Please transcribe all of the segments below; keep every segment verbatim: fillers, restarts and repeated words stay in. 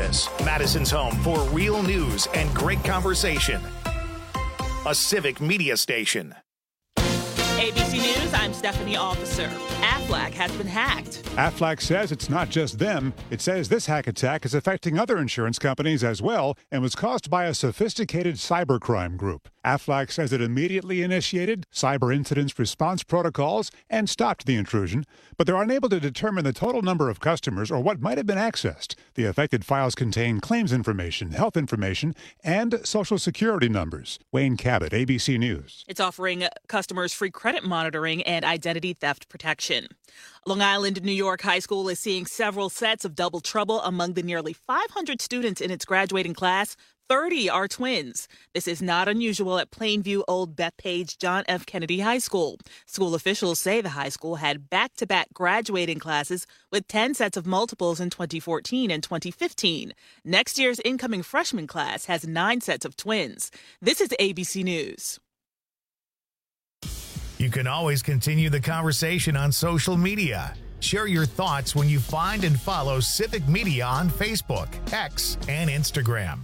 This, Madison's home for real news and great conversation. A civic media station. A B C News, I'm Stephanie Officer. Aflac has been hacked. Aflac says it's not just them. It says this hack attack is affecting other insurance companies as well and was caused by a sophisticated cybercrime group. Aflac says it immediately initiated cyber incidents response protocols and stopped the intrusion, but they're unable to determine the total number of customers or what might have been accessed. The affected files contain claims information, health information, and Social Security numbers. Wayne Cabot, A B C News. It's offering customers free credit monitoring and identity theft protection. Long Island, New York High School is seeing several sets of double trouble among the nearly five hundred students in its graduating class. thirty are twins. This is not unusual at Plainview Old Bethpage John F. Kennedy High School. School officials say the high school had back-to-back graduating classes with ten sets of multiples in twenty fourteen and twenty fifteen. Next year's incoming freshman class has nine sets of twins. This is A B C News. You can always continue the conversation on social media. Share your thoughts when you find and follow Civic Media on Facebook, X, and Instagram.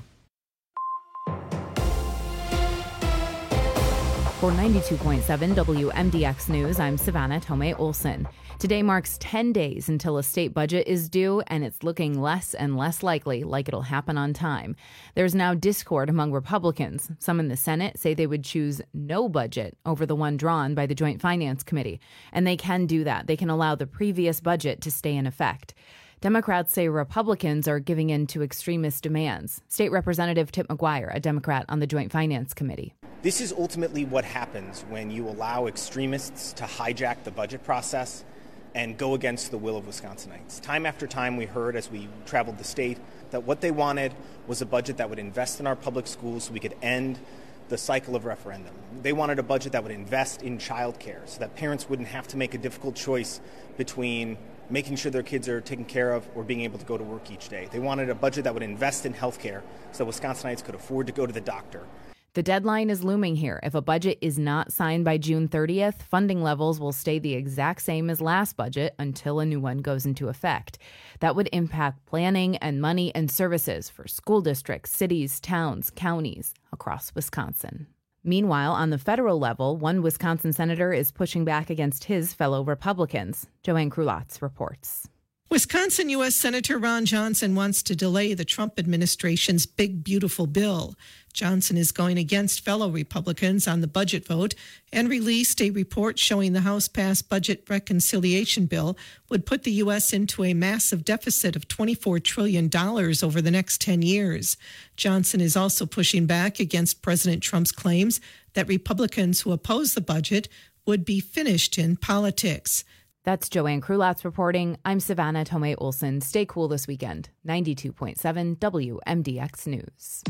For ninety-two point seven W M D X News, I'm Savannah Tomei Olson. Today marks ten days until a state budget is due, and it's looking less and less likely like it'll happen on time. There's now discord among Republicans. Some in the Senate say they would choose no budget over the one drawn by the Joint Finance Committee, and they can do that. They can allow the previous budget to stay in effect. Democrats say Republicans are giving in to extremist demands. State Representative Tip McGuire, a Democrat on the Joint Finance Committee. This is ultimately what happens when you allow extremists to hijack the budget process and go against the will of Wisconsinites. Time after time we heard as we traveled the state that what they wanted was a budget that would invest in our public schools so we could end the cycle of referendum. They wanted a budget that would invest in childcare so that parents wouldn't have to make a difficult choice between making sure their kids are taken care of or being able to go to work each day. They wanted a budget that would invest in health care so Wisconsinites could afford to go to the doctor. The deadline is looming here. If a budget is not signed by June thirtieth, funding levels will stay the exact same as last budget until a new one goes into effect. That would impact planning and money and services for school districts, cities, towns, counties across Wisconsin. Meanwhile, on the federal level, one Wisconsin senator is pushing back against his fellow Republicans. Joanne Krulatz reports. Wisconsin U S Senator Ron Johnson wants to delay the Trump administration's big, beautiful bill. Johnson is going against fellow Republicans on the budget vote and released a report showing the House-passed budget reconciliation bill would put the U S into a massive deficit of twenty-four trillion dollars over the next ten years. Johnson is also pushing back against President Trump's claims that Republicans who oppose the budget would be finished in politics. That's Joanne Krulatz reporting. I'm Savannah Tomei Olson. Stay cool this weekend. ninety-two point seven W M D X News.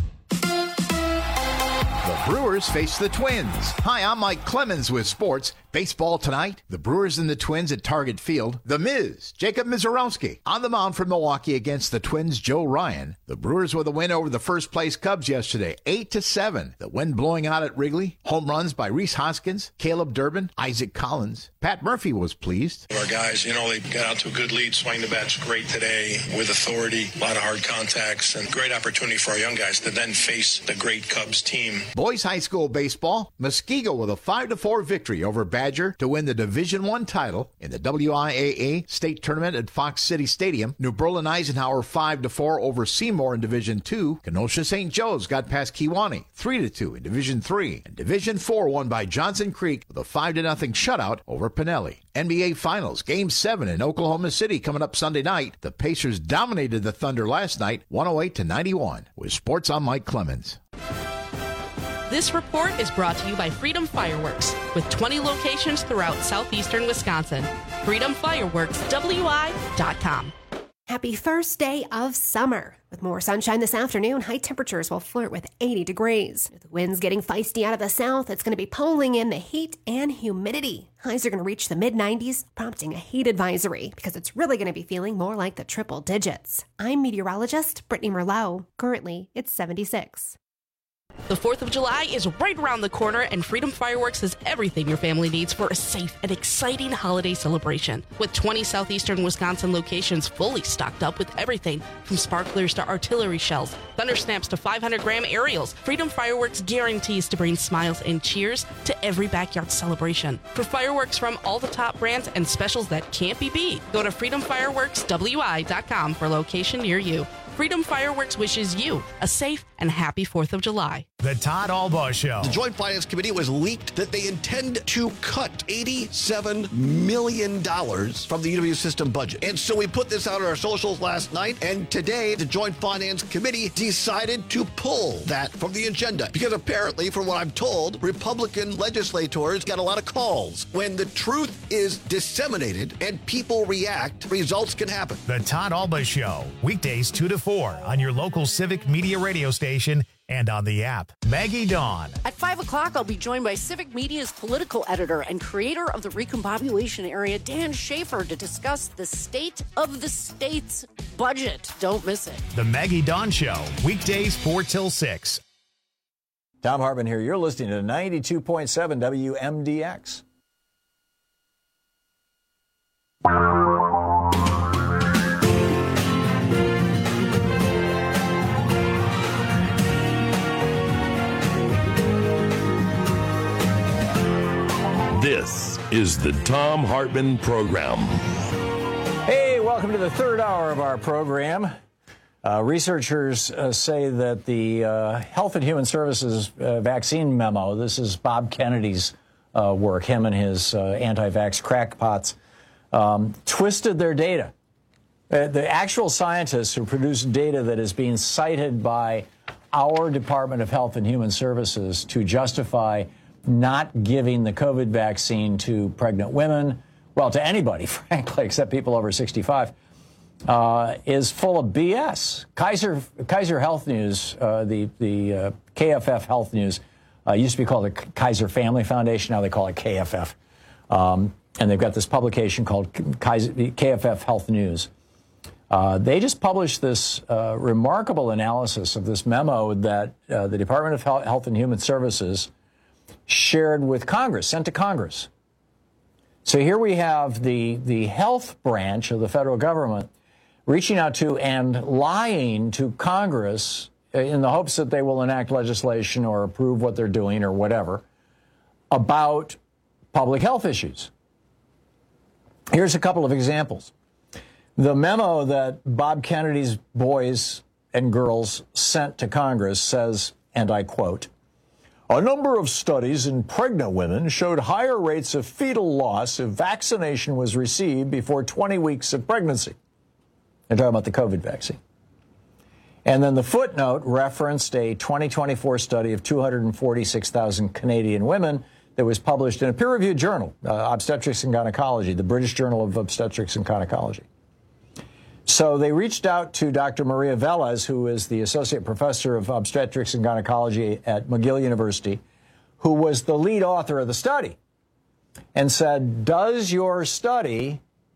The Brewers face the Twins. Hi, I'm Mike Clemens with sports. Baseball tonight, the Brewers and the Twins at Target Field. The Miz, Jacob Mizorowski, on the mound for Milwaukee against the Twins' Joe Ryan. The Brewers with a win over the first-place Cubs yesterday, eight to seven. The wind blowing out at Wrigley. Home runs by Rhys Hoskins, Caleb Durbin, Isaac Collins. Pat Murphy was pleased. Our guys, you know, they got out to a good lead. Swing the bat's great today with authority, a lot of hard contacts, and great opportunity for our young guys to then face the great Cubs team. Boys high school baseball, Muskego with a five to four victory over Badger to win the Division One title in the W I A A state tournament at Fox City Stadium. New Berlin Eisenhower five to four over Seymour in Division Two. Kenosha Saint Joe's got past Kewanee three to two in Division Three. And Division Four won by Johnson Creek with a five to nothing shutout over Pinelli. N B A Finals, Game seven in Oklahoma City coming up Sunday night. The Pacers dominated the Thunder last night, one oh eight to ninety-one. With sports, I'm Mike Clemens. This report is brought to you by Freedom Fireworks, with twenty locations throughout southeastern Wisconsin. freedom fireworks w i dot com. Happy first day of summer. With more sunshine this afternoon, high temperatures will flirt with eighty degrees. With the winds getting feisty out of the south, it's going to be pulling in the heat and humidity. Highs are going to reach the mid nineties, prompting a heat advisory because it's really going to be feeling more like the triple digits. I'm meteorologist Brittany Merlot. Currently, it's seventy-six. The fourth of July is right around the corner, and Freedom Fireworks has everything your family needs for a safe and exciting holiday celebration. With twenty southeastern Wisconsin locations fully stocked up with everything from sparklers to artillery shells, thunder snaps to five hundred gram aerials, Freedom Fireworks guarantees to bring smiles and cheers to every backyard celebration. For fireworks from all the top brands and specials that can't be beat, go to freedom fireworks w i dot com for a location near you. Freedom Fireworks wishes you a safe and happy fourth of July. The Todd Albaugh Show. The Joint Finance Committee was leaked that they intend to cut eighty-seven million dollars from the U W system budget. And so we put this out on our socials last night, and today the Joint Finance Committee decided to pull that from the agenda. Because apparently, from what I'm told, Republican legislators got a lot of calls. When the truth is disseminated and people react, results can happen. The Todd Albaugh Show, weekdays two to four on your local Civic Media radio station and on the app. Maggie Dawn. At five o'clock, I'll be joined by Civic Media's political editor and creator of the Recombobulation Area, Dan Schaefer, to discuss the state of the state's budget. Don't miss it. The Maggie Dawn Show, weekdays four till six. Tom Hartman here. You're listening to ninety-two point seven W M D X. This is the Tom Hartman Program. Hey, welcome to the third hour of our program. Uh, researchers uh, say that the uh, Health and Human Services uh, vaccine memo, this is Bob Kennedy's uh, work, him and his uh, anti-vax crackpots, um, twisted their data. Uh, the actual scientists who produced data that is being cited by our Department of Health and Human Services to justify not giving the COVID vaccine to pregnant women, well, to anybody, frankly, except people over sixty-five, uh, is full of B S. Kaiser Kaiser Health News, uh, the, the uh, K F F Health News, uh, used to be called the Kaiser Family Foundation. Now they call it K F F. Um, and they've got this publication called Kaiser, K F F Health News. Uh, they just published this uh, remarkable analysis of this memo that uh, the Department of Health and Human Services shared with Congress, sent to Congress. So here we have the, the health branch of the federal government reaching out to and lying to Congress in the hopes that they will enact legislation or approve what they're doing or whatever about public health issues. Here's a couple of examples. The memo that Bob Kennedy's boys and girls sent to Congress says, and I quote, "A number of studies in pregnant women showed higher rates of fetal loss if vaccination was received before twenty weeks of pregnancy." They're talking about the COVID vaccine. And then the footnote referenced a twenty twenty-four study of two hundred forty-six thousand Canadian women that was published in a peer-reviewed journal, uh, Obstetrics and Gynecology, the British Journal of Obstetrics and Gynecology. So they reached out to Doctor Maria Velez, who is the Associate Professor of Obstetrics and Gynecology at McGill University, who was the lead author of the study, and said, does your study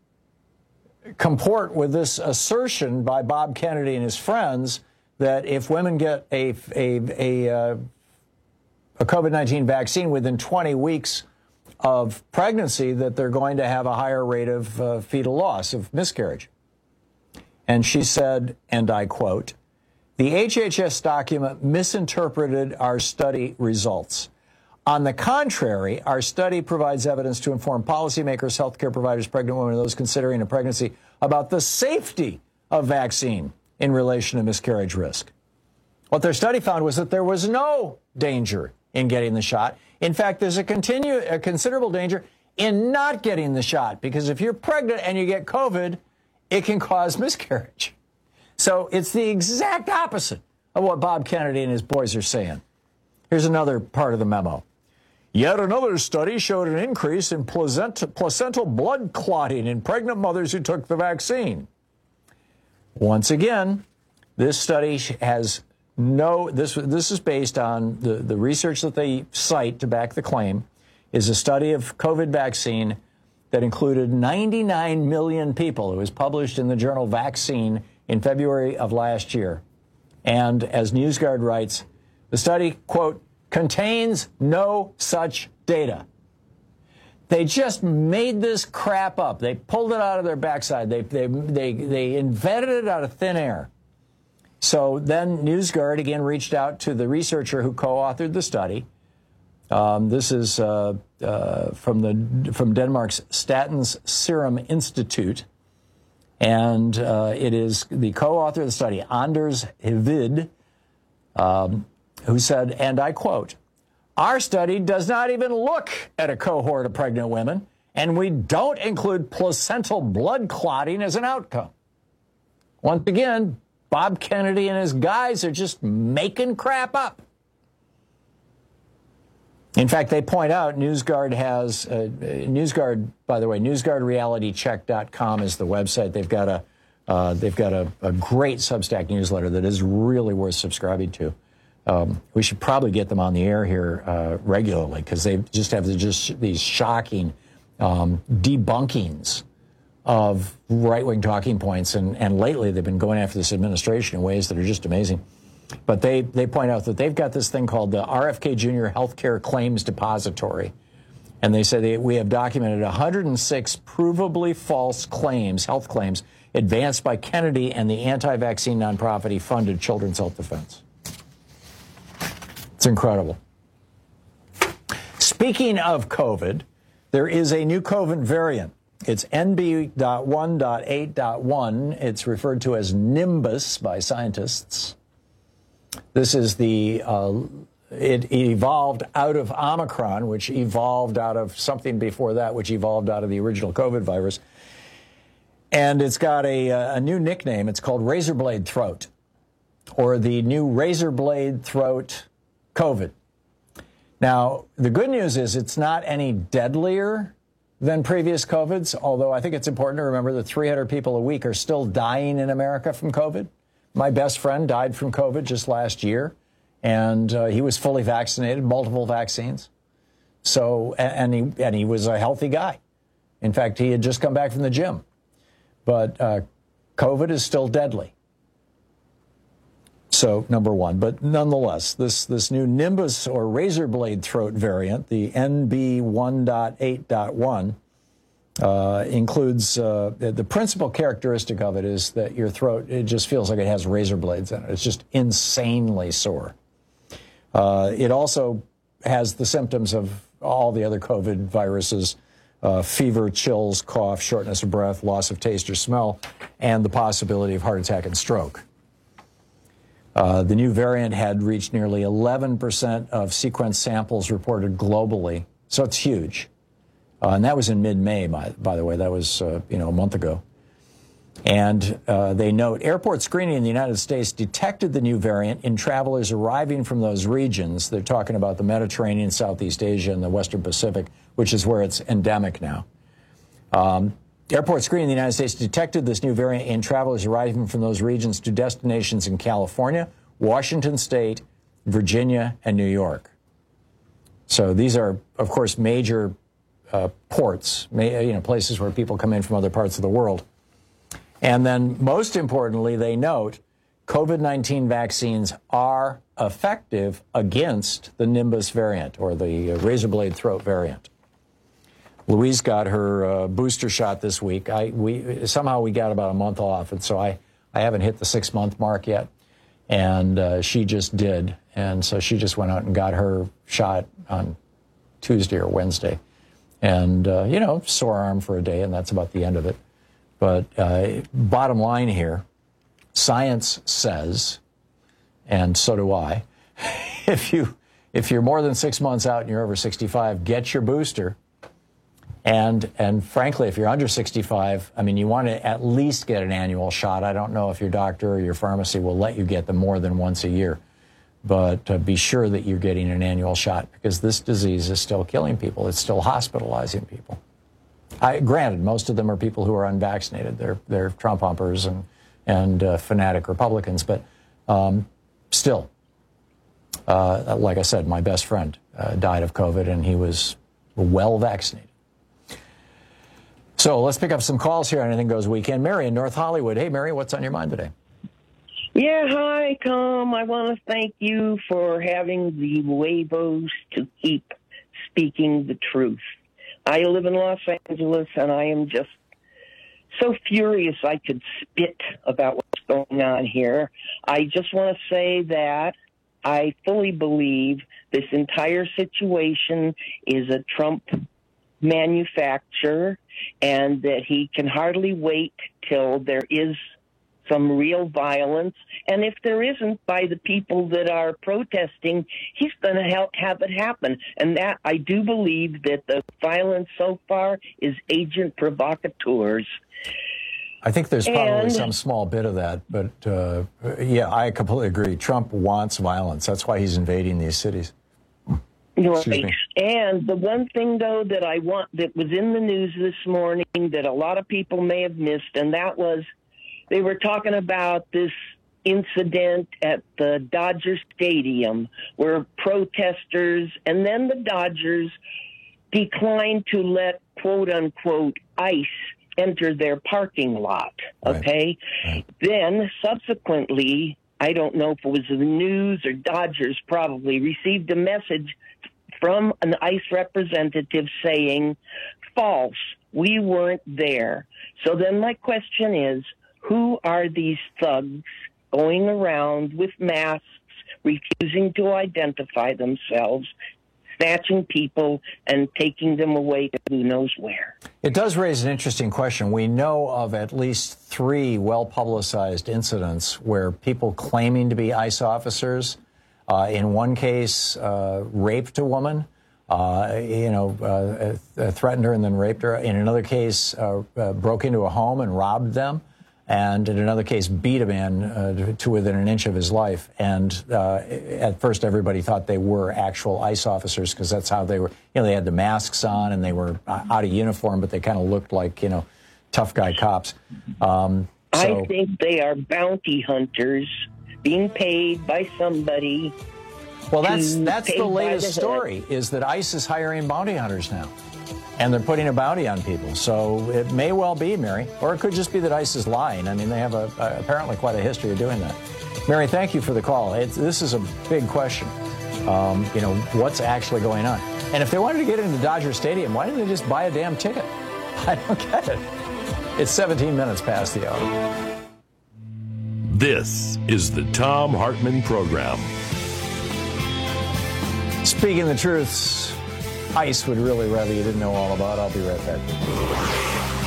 comport with this assertion by Bob Kennedy and his friends that if women get a, a, a, uh, a COVID nineteen vaccine within twenty weeks of pregnancy, that they're going to have a higher rate of uh, fetal loss, of miscarriage? And she said, and I quote, "The H H S document misinterpreted our study results. On the contrary, our study provides evidence to inform policymakers, healthcare providers, pregnant women, and those considering a pregnancy about the safety of vaccine in relation to miscarriage risk." What their study found was that there was no danger in getting the shot. In fact, there's a, continue, a considerable danger in not getting the shot, because if you're pregnant and you get COVID, it can cause miscarriage. So it's the exact opposite of what Bob Kennedy and his boys are saying. Here's another part of the memo. "Yet another study showed an increase in placent- placental blood clotting in pregnant mothers who took the vaccine." Once again, this study has no, this, this is based on the, the research that they cite to back the claim, is a study of COVID vaccine that included ninety-nine million people. It was published in the journal Vaccine in February of last year. And as NewsGuard writes, The study, quote, contains no such data. They just made this crap up. They pulled it out of their backside. They, they, they, they invented it out of thin air. So then NewsGuard again reached out to the researcher who co-authored the study. Um, this is uh, uh, from the from Denmark's Statens Serum Institute, and uh, it is the co-author of the study, Anders Hvid, um, who said, and I quote, "Our study does not even look at a cohort of pregnant women, and we don't include placental blood clotting as an outcome." Once again, Bob Kennedy and his guys are just making crap up. In fact, they point out NewsGuard has, uh, NewsGuard, by the way, NewsGuard Reality Check dot com is the website. They've got a, uh, they've got a, a great Substack newsletter that is really worth subscribing to. Um, we should probably get them on the air here uh, regularly because they just have the, just these shocking um, debunkings of right-wing talking points. And, and lately they've been going after this administration in ways that are just amazing. But they, they point out that they've got this thing called the R F K Junior Healthcare Claims Depository. And they say they, we have documented one hundred six provably false claims, health claims, advanced by Kennedy and the anti-vaccine nonprofit he funded, Children's Health Defense. It's incredible. Speaking of COVID, there is a new COVID variant. It's N B one point eight point one. It's referred to as Nimbus by scientists. This is the, uh, it evolved out of Omicron, which evolved out of something before that, which evolved out of the original COVID virus. And it's got a, a new nickname. It's called razor blade throat, or the new razor blade throat COVID. Now, the good news is it's not any deadlier than previous COVIDs, although I think it's important to remember that three hundred people a week are still dying in America from COVID. My best friend died from COVID just last year, and uh, he was fully vaccinated, multiple vaccines. So, and he, and he was a healthy guy. In fact, he had just come back from the gym. But uh, COVID is still deadly. So, number one. But nonetheless, this, this new Nimbus or razor blade throat variant, the N B one point eight point one, uh, includes uh, the principal characteristic of it is that your throat, it just feels like it has razor blades in it. It's just insanely sore. Uh, it also has the symptoms of all the other COVID viruses, uh, fever, chills, cough, shortness of breath, loss of taste or smell, and the possibility of heart attack and stroke. Uh, the new variant had reached nearly eleven percent of sequence samples reported globally, so it's huge. Uh, and that was in mid-May, by, by the way. That was, uh, you know, a month ago. And uh, they note airport screening in the United States detected the new variant in travelers arriving from those regions. They're talking about the Mediterranean, Southeast Asia, and the Western Pacific, which is where it's endemic now. Um, airport screening in the United States detected this new variant in travelers arriving from those regions to destinations in California, Washington State, Virginia, and New York. So these are, of course, major uh, ports, you know, places where people come in from other parts of the world. And then, most importantly, they note COVID nineteen vaccines are effective against the Nimbus variant, or the uh, razor blade throat variant. Louise got her uh, booster shot this week. I, we, somehow we got about a month off, and so I, I haven't hit the six-month mark yet. And uh, she just did. And so she just went out and got her shot on Tuesday or Wednesday. And, uh, you know, sore arm for a day, and that's about the end of it. But uh, bottom line here, science says, and so do I, if, you, if you're more than six months out and you're over sixty-five, get your booster. And, and frankly, if you're under sixty-five, I mean, you want to at least get an annual shot. I don't know if your doctor or your pharmacy will let you get them more than once a year. But uh, be sure that you're getting an annual shot, because this disease is still killing people. It's still hospitalizing people. I, granted, most of them are people who are unvaccinated. They're, they're Trump humpers and, and uh, fanatic Republicans. But um, still, uh, like I said, my best friend uh, died of COVID, and he was well vaccinated. So let's pick up some calls here on Anything Goes Weekend. Mary in North Hollywood. Hey, Mary, what's on your mind today? Yeah, hi, Tom. I want to thank you for having the huevos to keep speaking the truth. I live in Los Angeles, and I am just so furious I could spit about what's going on here. I just want to say that I fully believe this entire situation is a Trump manufacture, and that he can hardly wait till there is some real violence. And if there isn't by the people that are protesting, he's going to help have it happen. And that I do believe that the violence so far is agent provocateurs. I think there's probably and, some small bit of that, but uh, yeah, I completely agree. Trump wants violence. That's why he's invading these cities. Right. And the one thing, though, that I want that was in the news this morning that a lot of people may have missed, and that was they were talking about this incident at the Dodger Stadium where protesters and then the Dodgers declined to let, quote unquote, ICE enter their parking lot. Okay. Right. Right. Then subsequently, I don't know if it was the news or Dodgers probably received a message from an ICE representative saying, false, we weren't there. So then my question is, who are these thugs going around with masks, refusing to identify themselves, snatching people and taking them away to who knows where? It does raise an interesting question. We know of at least three well-publicized incidents where people claiming to be ICE officers, uh, in one case, uh, raped a woman, uh, you know, uh, uh, threatened her and then raped her. In another case, uh, uh, broke into a home and robbed them. And in another case, beat a man uh, to within an inch of his life. And uh, at first, everybody thought they were actual ICE officers because that's how they were. You know, they had the masks on and they were out of uniform, but they kind of looked like, you know, tough guy cops. Um, so, I think they are bounty hunters being paid by somebody. Well, that's that's the latest the story, is that ICE is hiring bounty hunters now. And they're putting a bounty on people. So it may well be, Mary, or it could just be that ICE is lying. I mean, they have a, a, apparently quite a history of doing that. Mary, thank you for the call. It's, this is a big question. Um, you know, what's actually going on? And if they wanted to get into Dodger Stadium, why didn't they just buy a damn ticket? I don't get it. It's seventeen minutes past the hour. This is the Thom Hartmann Program. Speaking the truth, ICE would really rather you didn't know all about. I'll be right back.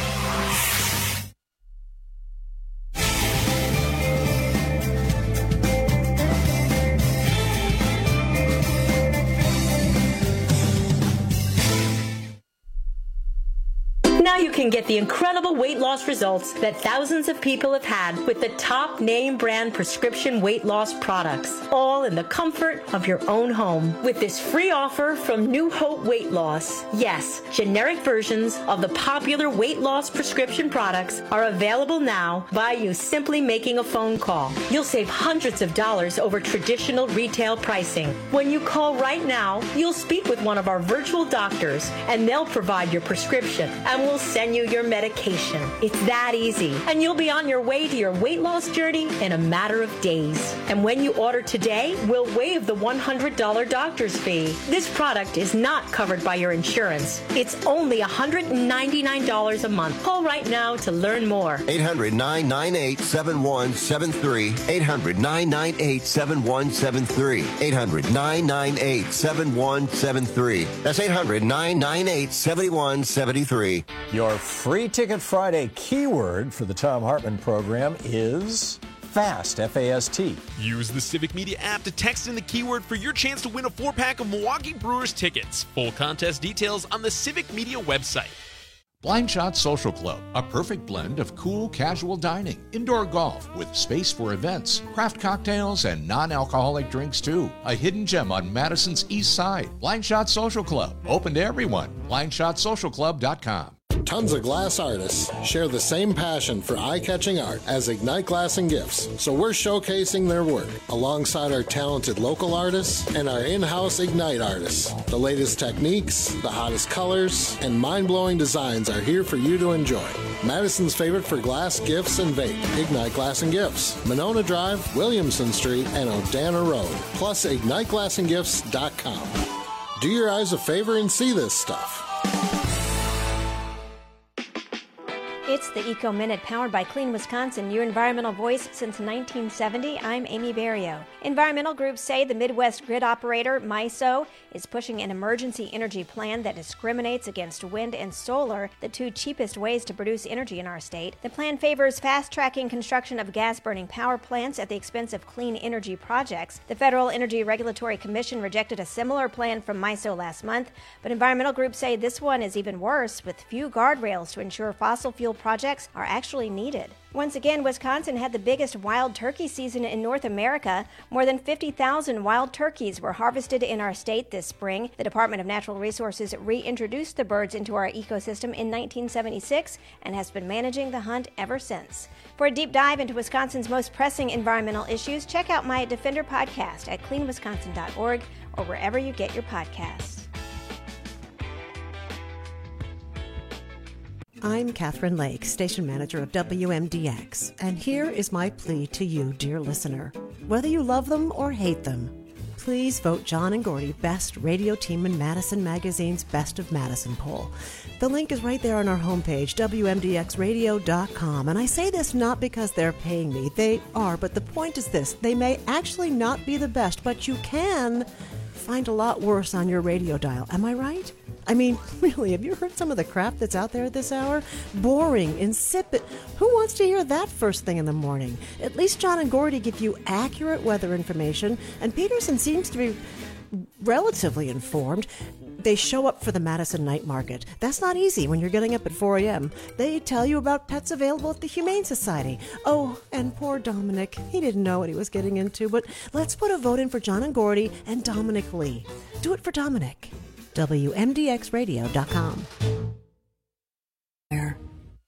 Now you can get the incredible weight loss results that thousands of people have had with the top name brand prescription weight loss products, all in the comfort of your own home. With this free offer from New Hope Weight Loss. Yes, generic versions of the popular weight loss prescription products are available now by you simply making a phone call. You'll save hundreds of dollars over traditional retail pricing. When you call right now, you'll speak with one of our virtual doctors and they'll provide your prescription and we'll send you your medication. It's that easy. And you'll be on your way to your weight loss journey in a matter of days. And when you order today, we'll waive the one hundred dollars doctor's fee. This product is not covered by your insurance. It's only one hundred ninety-nine dollars a month. Call right now to learn more. eight hundred, nine nine eight, seven one seven three. eight hundred, nine nine eight, seven one seven three. eight hundred, nine nine eight, seven one seven three. That's eight hundred, nine nine eight, seven one seven three. Your Free Ticket Friday keyword for the Thom Hartmann program is FAST, F A S T. Use the Civic Media app to text in the keyword for your chance to win a four-pack of Milwaukee Brewers tickets. Full contest details on the Civic Media website. Blind Shot Social Club, a perfect blend of cool, casual dining, indoor golf with space for events, craft cocktails, and non-alcoholic drinks too. A hidden gem on Madison's East Side. Blind Shot Social Club, open to everyone. blind shot social club dot com. Tons of glass artists share the same passion for eye-catching art as Ignite Glass and Gifts, so we're showcasing their work alongside our talented local artists and our in-house Ignite artists. The latest techniques, the hottest colors, and mind-blowing designs are here for you to enjoy. Madison's favorite for glass, gifts, and vape, Ignite Glass and Gifts, Monona Drive, Williamson Street, and Odana Road, plus ignite glass and gifts dot com. Do your eyes a favor and see this stuff. It's the Eco Minute, powered by Clean Wisconsin, your environmental voice since nineteen seventy. I'm Amy Barrio. Environmental groups say the Midwest grid operator, MISO, is pushing an emergency energy plan that discriminates against wind and solar, the two cheapest ways to produce energy in our state. The plan favors fast-tracking construction of gas-burning power plants at the expense of clean energy projects. The Federal Energy Regulatory Commission rejected a similar plan from MISO last month, but environmental groups say this one is even worse, with few guardrails to ensure fossil fuel projects are actually needed. Once again, Wisconsin had the biggest wild turkey season in North America. More than fifty thousand wild turkeys were harvested in our state this spring. The Department of Natural Resources reintroduced the birds into our ecosystem in nineteen seventy-six and has been managing the hunt ever since. For a deep dive into Wisconsin's most pressing environmental issues, check out my Defender podcast at clean wisconsin dot org or wherever you get your podcasts. I'm Catherine Lake, station manager of W M D X, and here is my plea to you, dear listener. Whether you love them or hate them, please vote John and Gordy Best Radio Team in Madison Magazine's Best of Madison poll. The link is right there on our homepage, W M D X radio dot com, and I say this not because they're paying me. They are, but the point is this. They may actually not be the best, but you can find a lot worse on your radio dial. Am I right? I mean, really, have you heard some of the crap that's out there at this hour? Boring, insipid. Who wants to hear that first thing in the morning? At least John and Gordy give you accurate weather information, and Peterson seems to be relatively informed. They show up for the Madison Night Market. That's not easy when you're getting up at four a.m. They tell you about pets available at the Humane Society. Oh, and poor Dominic. He didn't know what he was getting into, but let's put a vote in for John and Gordy and Dominic Lee. Do it for Dominic. W M D X radio dot com. There.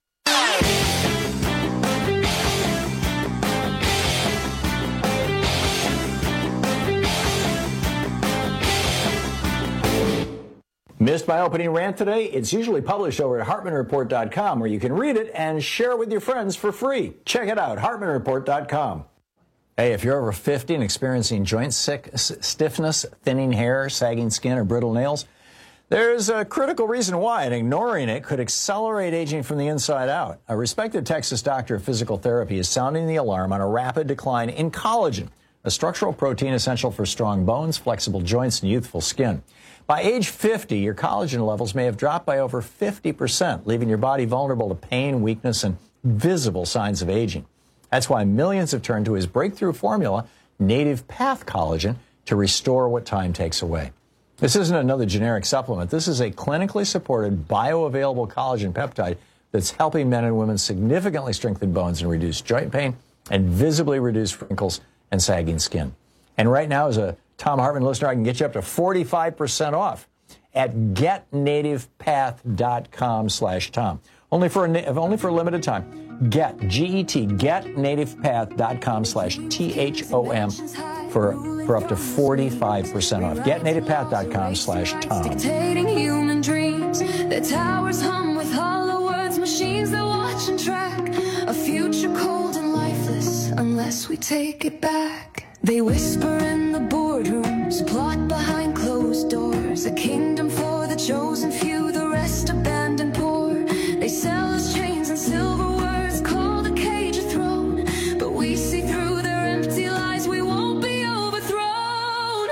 Missed my opening rant today? It's usually published over at hartman report dot com, where you can read it and share it with your friends for free. Check it out, hartman report dot com. Hey, if you're over fifty and experiencing joint sick, s- stiffness, thinning hair, sagging skin, or brittle nails, there's a critical reason why, and ignoring it could accelerate aging from the inside out. A respected Texas doctor of physical therapy is sounding the alarm on a rapid decline in collagen, a structural protein essential for strong bones, flexible joints, and youthful skin. By age fifty, your collagen levels may have dropped by over fifty percent, leaving your body vulnerable to pain, weakness, and visible signs of aging. That's why millions have turned to his breakthrough formula, Native Path Collagen, to restore what time takes away. This isn't another generic supplement. This is a clinically supported, bioavailable collagen peptide that's helping men and women significantly strengthen bones and reduce joint pain and visibly reduce wrinkles and sagging skin. And right now, as a Tom Hartman listener, I can get you up to forty-five percent off at get native path dot com slash Tom. Only for a, only for a limited time. Get, G E T, get native path dot com slash T H O M for, for up to forty-five percent off. get native path dot com slash Tom. Dictating human dreams, the towers hum with hollow words, machines that watch and track a future cold and lifeless unless we take it back. They whisper in the boardrooms, plot behind closed doors, a kingdom for the chosen few, the rest abandoned poor. They sell us chains and silver words, called a cage a throne, but we see through their empty lies, we won't be overthrown.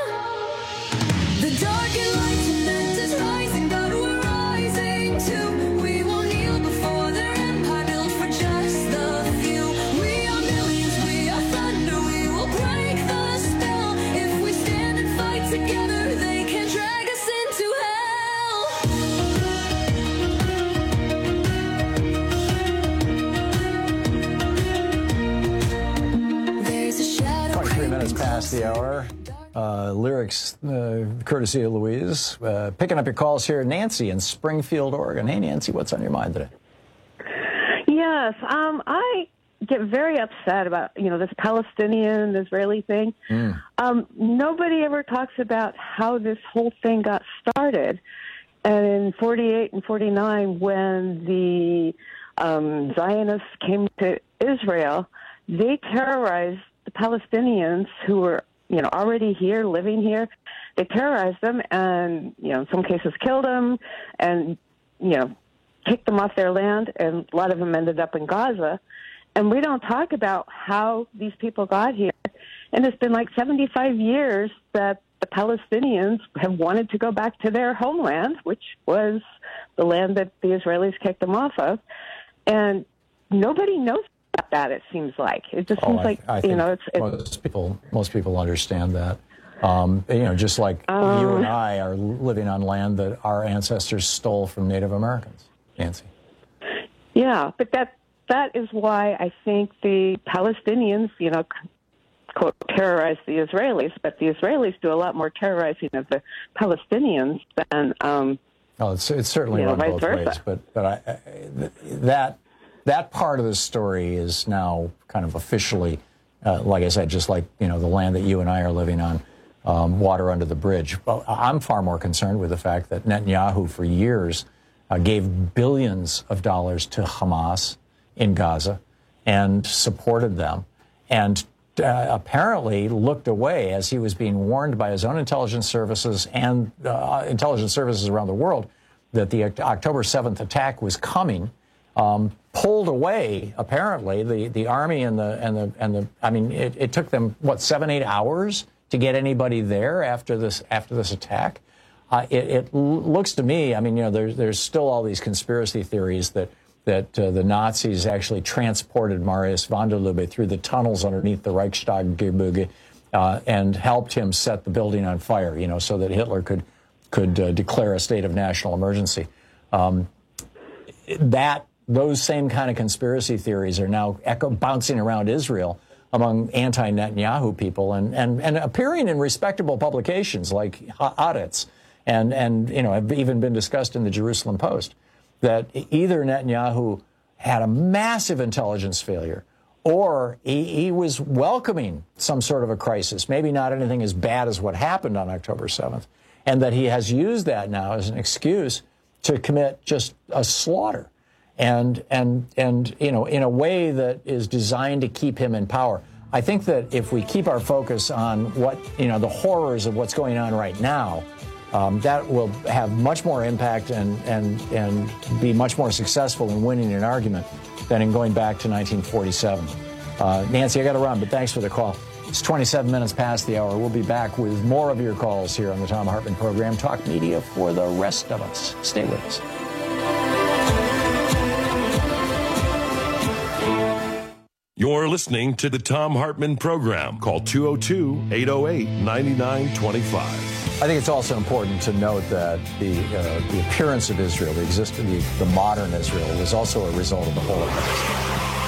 The dark enlightenment is rising, but we're rising too. We won't kneel before their empire built for just the few. We are millions, we are thunder, we will break the spell. If we stand and fight together, they can drag us into hell. There's a shadow twenty-three minutes past the hour. Uh, lyrics, uh, courtesy of Louise. Uh, picking up your calls here, Nancy in Springfield, Oregon. Hey, Nancy, what's on your mind today? Yes, um, I get very upset about, you know, this Palestinian, Israeli thing. Mm. Um, nobody ever talks about how this whole thing got started. And in forty-eight and forty-nine, when the um, Zionists came to Israel, they terrorized the Palestinians who were, you know, already here, living here. They terrorized them and, you know, in some cases killed them and, you know, kicked them off their land, and a lot of them ended up in Gaza. And we don't talk about how these people got here. And it's been like seventy-five years that the Palestinians have wanted to go back to their homeland, which was the land that the Israelis kicked them off of. And nobody knows about that, it seems like. It just oh, seems I, like, I you know, it's... it's most people, most people understand that. Um, you know, just like um, you and I are living on land that our ancestors stole from Native Americans. Nancy. Yeah, but that that is why I think the Palestinians, you know, quote, terrorize the Israelis, but the Israelis do a lot more terrorizing of the Palestinians than. Um, oh, it's, it's certainly you know, run both versa. ways, but but I, I, that that part of the story is now kind of officially, uh, like I said, just like you know the land that you and I are living on, um, water under the bridge. Well, I'm far more concerned with the fact that Netanyahu for years uh, gave billions of dollars to Hamas in Gaza and supported them, and uh, apparently looked away as he was being warned by his own intelligence services and uh, intelligence services around the world that the October seventh attack was coming. Um, pulled away, apparently, the, the army and the and the and the. I mean, it, it took them what seven eight hours to get anybody there after this after this attack. Uh, it, it looks to me, I mean, you know, there's there's still all these conspiracy theories that that uh, the Nazis actually transported Marius von der Lubbe through the tunnels underneath the Reichstag uh, and helped him set the building on fire, you know, so that Hitler could could uh, declare a state of national emergency. Um, that those same kind of conspiracy theories are now echo, bouncing around Israel among anti-Netanyahu people and, and, and appearing in respectable publications like Haaretz and, and, you know, have even been discussed in the Jerusalem Post, that either Netanyahu had a massive intelligence failure or he, he was welcoming some sort of a crisis, maybe not anything as bad as what happened on October seventh, and that he has used that now as an excuse to commit just a slaughter. And, and, and, you know, in a way that is designed to keep him in power. I think that if we keep our focus on what, you know, the horrors of what's going on right now, um, that will have much more impact and, and, and be much more successful in winning an argument than in going back to nineteen forty-seven. Uh, Nancy, I got to run, but thanks for the call. It's twenty-seven minutes past the hour. We'll be back with more of your calls here on the Thom Hartmann program. Talk media for the rest of us. Stay with us. You're listening to the Thom Hartmann program. Call two oh two, eight oh eight, nine nine two five. I think it's also important to note that the uh, the appearance of Israel, the existence, the, the modern Israel, was also a result of the Holocaust.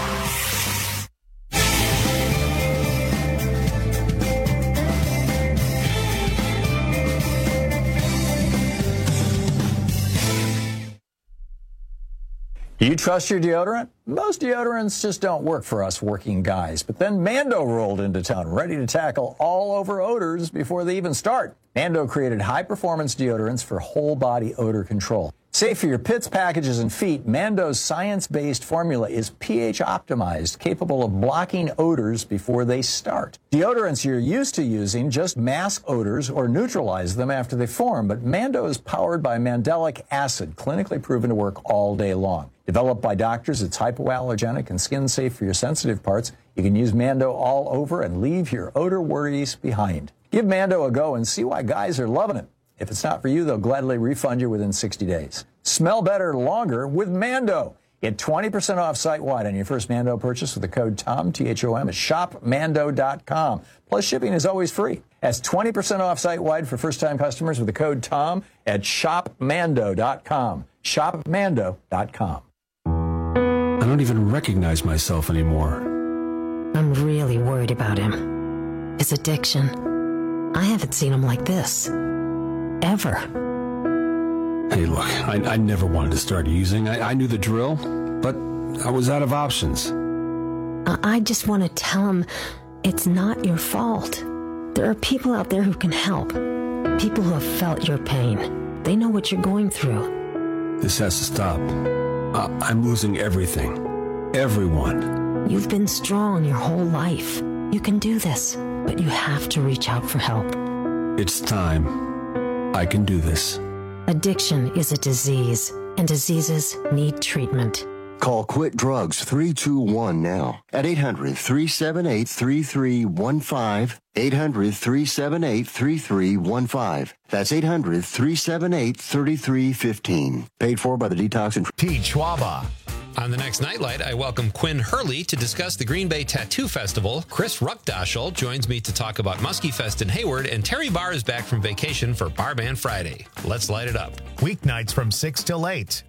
Do you trust your deodorant? Most deodorants just don't work for us working guys. But then Mando rolled into town, ready to tackle all over odors before they even start. Mando created high-performance deodorants for whole-body odor control. Safe for your pits, packages, and feet, Mando's science-based formula is pH-optimized, capable of blocking odors before they start. Deodorants you're used to using just mask odors or neutralize them after they form, but Mando is powered by mandelic acid, clinically proven to work all day long. Developed by doctors, it's hypoallergenic and skin-safe for your sensitive parts. You can use Mando all over and leave your odor worries behind. Give Mando a go and see why guys are loving it. If it's not for you, they'll gladly refund you within sixty days. Smell better longer with Mando. Get twenty percent off site-wide on your first Mando purchase with the code TOM, T H O M, at shop mando dot com. Plus, shipping is always free. That's twenty percent off site-wide for first-time customers with the code TOM at shop mando dot com. shop mando dot com. I don't even recognize myself anymore. I'm really worried about him. His addiction. I haven't seen him like this. Ever. Hey, look, I, I never wanted to start using. I, I knew the drill, but I was out of options. I, I just want to tell him it's not your fault. There are people out there who can help. People who have felt your pain. They know what you're going through. This has to stop. Uh, I'm losing everything. Everyone. You've been strong your whole life. You can do this, but you have to reach out for help. It's time. I can do this. Addiction is a disease, and diseases need treatment. Call Quit Drugs three two one now at eight hundred, three seven eight, three three one five, eight hundred, three seven eight, three three one five. That's eight hundred, three seven eight, three three one five. Paid for by the Detox and... Pete Schwaba. On the next Nightlight, I welcome Quinn Hurley to discuss the Green Bay Tattoo Festival. Chris Ruckdaschel joins me to talk about Muskie Fest in Hayward, and Terry Barr is back from vacation for Bar Band Friday. Let's light it up. Weeknights from six till eight.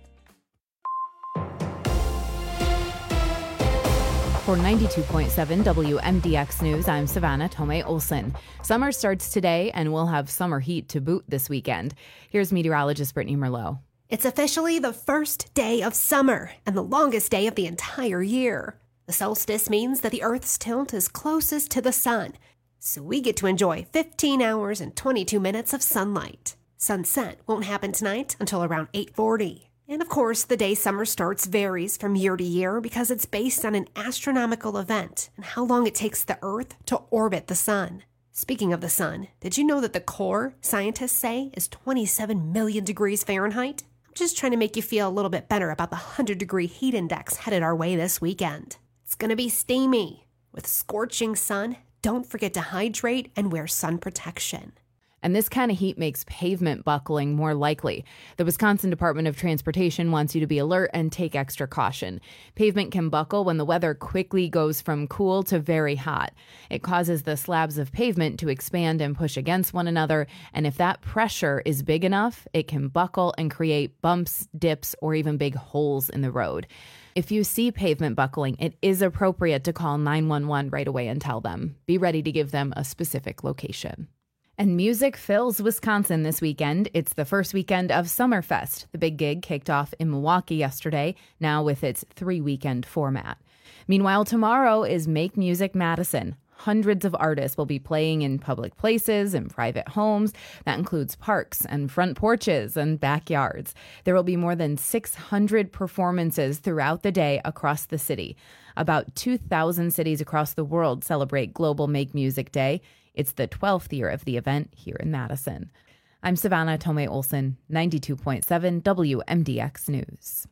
For ninety-two point seven W M D X News, I'm Savannah Tomei Olson. Summer starts today, and we'll have summer heat to boot this weekend. Here's meteorologist Brittany Merlot. It's officially the first day of summer and the longest day of the entire year. The solstice means that the Earth's tilt is closest to the sun, so we get to enjoy fifteen hours and twenty-two minutes of sunlight. Sunset won't happen tonight until around eight forty. And of course, the day summer starts varies from year to year because it's based on an astronomical event and how long it takes the Earth to orbit the sun. Speaking of the sun, did you know that the core, scientists say, is twenty-seven million degrees Fahrenheit? Just trying to make you feel a little bit better about the one hundred degree heat index headed our way this weekend. It's going to be steamy. With scorching sun, don't forget to hydrate and wear sun protection. And this kind of heat makes pavement buckling more likely. The Wisconsin Department of Transportation wants you to be alert and take extra caution. Pavement can buckle when the weather quickly goes from cool to very hot. It causes the slabs of pavement to expand and push against one another, and if that pressure is big enough, it can buckle and create bumps, dips, or even big holes in the road. If you see pavement buckling, it is appropriate to call nine one one right away and tell them. Be ready to give them a specific location. And music fills Wisconsin this weekend. It's the first weekend of Summerfest. The big gig kicked off in Milwaukee yesterday, now with its three-weekend format. Meanwhile, tomorrow is Make Music Madison. Hundreds of artists will be playing in public places and private homes. That includes parks and front porches and backyards. There will be more than six hundred performances throughout the day across the city. About two thousand cities across the world celebrate Global Make Music Day. It's the twelfth year of the event here in Madison. I'm Savannah Tomei Olson, ninety-two point seven W M D X News.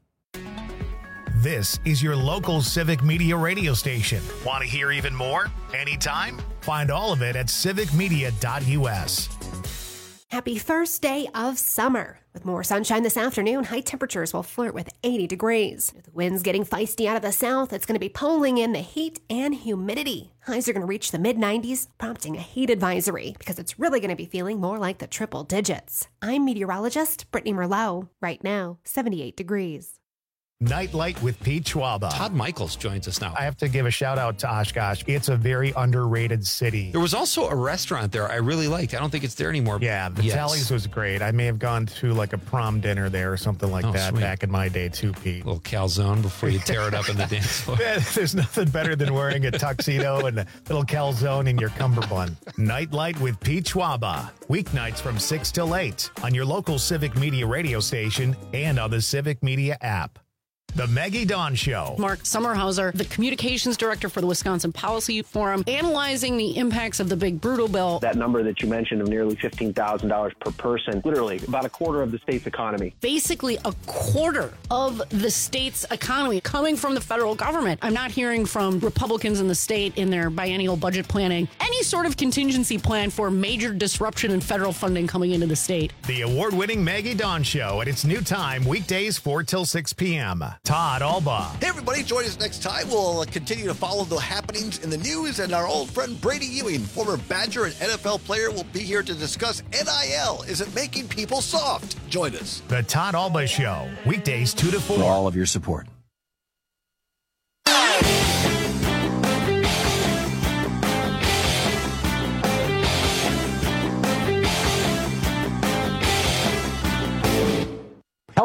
This is your local Civic Media radio station. Want to hear even more? Anytime? Find all of it at civic media dot U S. Happy first day of summer. With more sunshine this afternoon, high temperatures will flirt with eighty degrees. With the winds getting feisty out of the south, it's going to be pulling in the heat and humidity. Highs are going to reach the mid nineties, prompting a heat advisory because it's really going to be feeling more like the triple digits. I'm meteorologist Brittany Merlot. Right now, seventy-eight degrees. Nightlight with Pete Schwaba. Todd Michaels joins us now. I have to give a shout out to Oshkosh. It's a very underrated city. There was also a restaurant there I really liked. I don't think it's there anymore. Yeah, the yes. Tallies was great. I may have gone to like a prom dinner there or something like oh, that sweet. back in my day too, Pete. A little calzone before you tear it up in the dance floor. There's nothing better than wearing a tuxedo and a little calzone in your cummerbund. Nightlight with Pete Schwaba. Weeknights from six till eight on your local Civic Media radio station and on the Civic Media app. The Maggie Dawn Show. Mark Sommerhauser, the communications director for the Wisconsin Policy Forum, analyzing the impacts of the big brutal bill. That number that you mentioned of nearly fifteen thousand dollars per person, literally about a quarter of the state's economy. Basically a quarter of the state's economy coming from the federal government. I'm not hearing from Republicans in the state in their biennial budget planning any sort of contingency plan for major disruption in federal funding coming into the state. The award-winning Maggie Dawn Show at its new time, weekdays four till six p.m. Todd Alba. Hey, everybody, join us next time. We'll continue to follow the happenings in the news, and our old friend Brady Ewing, former Badger and N F L player, will be here to discuss N I L. Is it making people soft? Join us. The Todd Alba Show, weekdays two to four. For all of your support.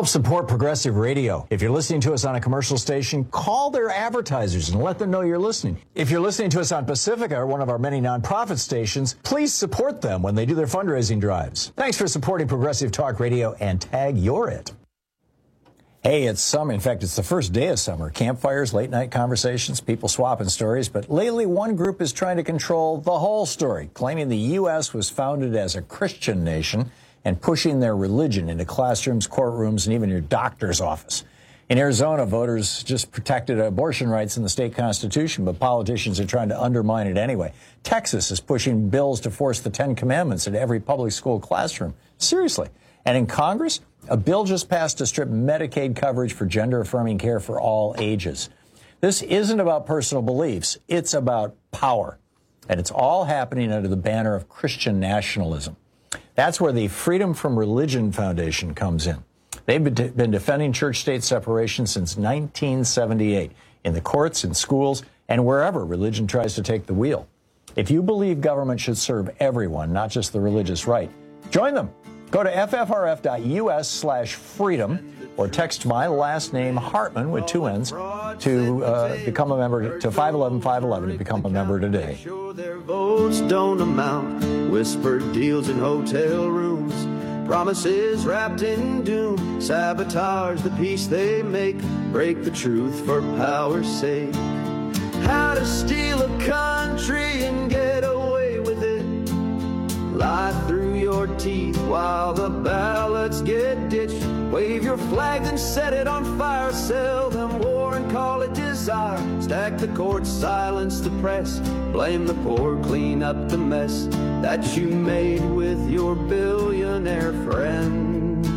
Help support Progressive Radio. If you're listening to us on a commercial station, call their advertisers and let them know you're listening. If you're listening to us on Pacifica, or one of our many nonprofit stations, please support them when they do their fundraising drives. Thanks for supporting Progressive Talk Radio, and tag you're it. Hey, it's summer. In fact, it's the first day of summer. Campfires, late night conversations, people swapping stories. But lately, one group is trying to control the whole story, claiming the U S was founded as a Christian nation and pushing their religion into classrooms, courtrooms, and even your doctor's office. In Arizona, voters just protected abortion rights in the state constitution, but politicians are trying to undermine it anyway. Texas is pushing bills to force the Ten Commandments into every public school classroom. Seriously. And in Congress, a bill just passed to strip Medicaid coverage for gender-affirming care for all ages. This isn't about personal beliefs. It's about power. And it's all happening under the banner of Christian nationalism. That's where the Freedom from Religion Foundation comes in. They've been defending church-state separation since nineteen seventy-eight, in the courts, in schools, and wherever religion tries to take the wheel. If you believe government should serve everyone, not just the religious right, join them. Go to ffrf.us slash freedom or text my last name, Hartman, with two N's, to uh, become a member, to five one one, five one one to become a member today. Their votes don't amount. Whispered deals in hotel rooms. Promises wrapped in doom. Sabotage the peace they make. Break the truth for power's sake. How to steal a country and get away with it. Lie through your teeth while the ballots get ditched. Wave your flag and set it on fire. Sell them war and call it desire. Stack the courts, silence the press. Blame the poor, clean up the mess that you made with your billionaire friends.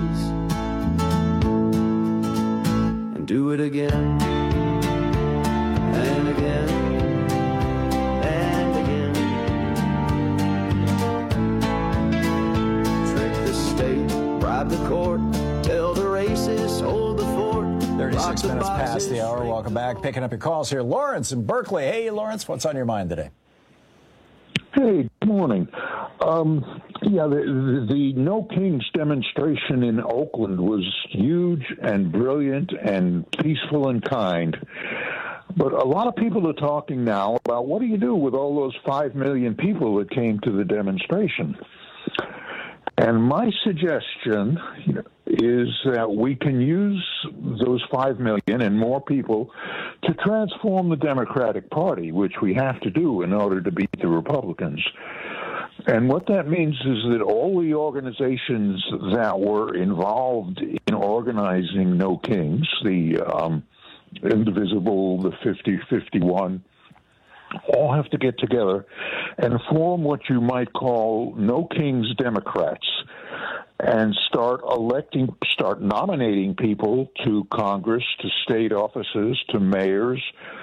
And do it again and again. The court, tell the racists, hold the fort. thirty-six minutes past the hour. Welcome back. Picking up your calls here. Lawrence in Berkeley. Hey, Lawrence, what's on your mind today? Hey, good morning. Um, yeah, the, the, the No Kings demonstration in Oakland was huge and brilliant and peaceful and kind. But a lot of people are talking now about what do you do with all those five million people that came to the demonstration? And my suggestion is that we can use those five million and more people to transform the Democratic Party, which we have to do in order to beat the Republicans. And what that means is that all the organizations that were involved in organizing No Kings, the um, Indivisible, the fifty fifty-one, all have to get together and form what you might call No Kings Democrats and start electing, start nominating people to Congress, to state offices, to mayors,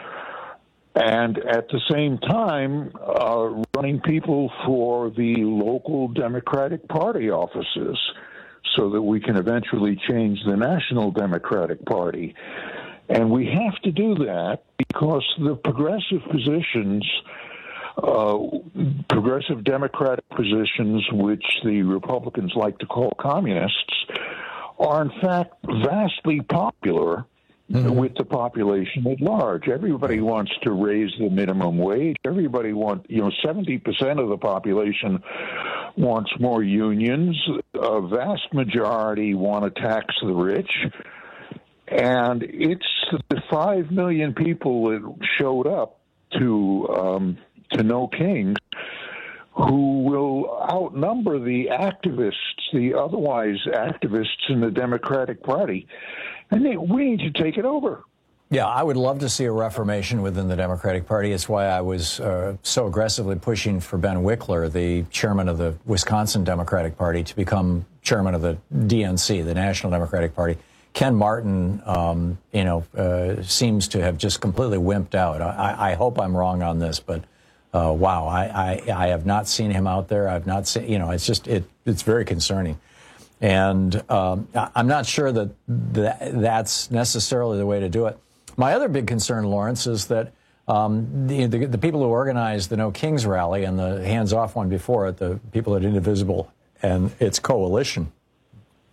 and at the same time uh, running people for the local Democratic Party offices so that we can eventually change the National Democratic Party. And we have to do that because the progressive positions, uh, progressive Democratic positions, which the Republicans like to call communists, are in fact vastly popular mm-hmm. with the population at large. Everybody wants to raise the minimum wage. Everybody wants, you know, seventy percent of the population wants more unions. A vast majority want to tax the rich. And it's the five million people that showed up to um, to No Kings who will outnumber the activists, the otherwise activists in the Democratic Party. And they, we need to take it over. Yeah, I would love to see a reformation within the Democratic Party. It's why I was uh, so aggressively pushing for Ben Wickler, the chairman of the Wisconsin Democratic Party, to become chairman of the D N C, the National Democratic Party. Ken Martin, um, you know, uh, seems to have just completely wimped out. I, I hope I'm wrong on this, but uh, wow, I, I, I have not seen him out there. I've not seen, you know, it's just, it, it's very concerning. And um, I'm not sure that th- that's necessarily the way to do it. My other big concern, Lawrence, is that um, the, the, the people who organized the No Kings rally and the hands-off one before it, the people at Indivisible and its coalition,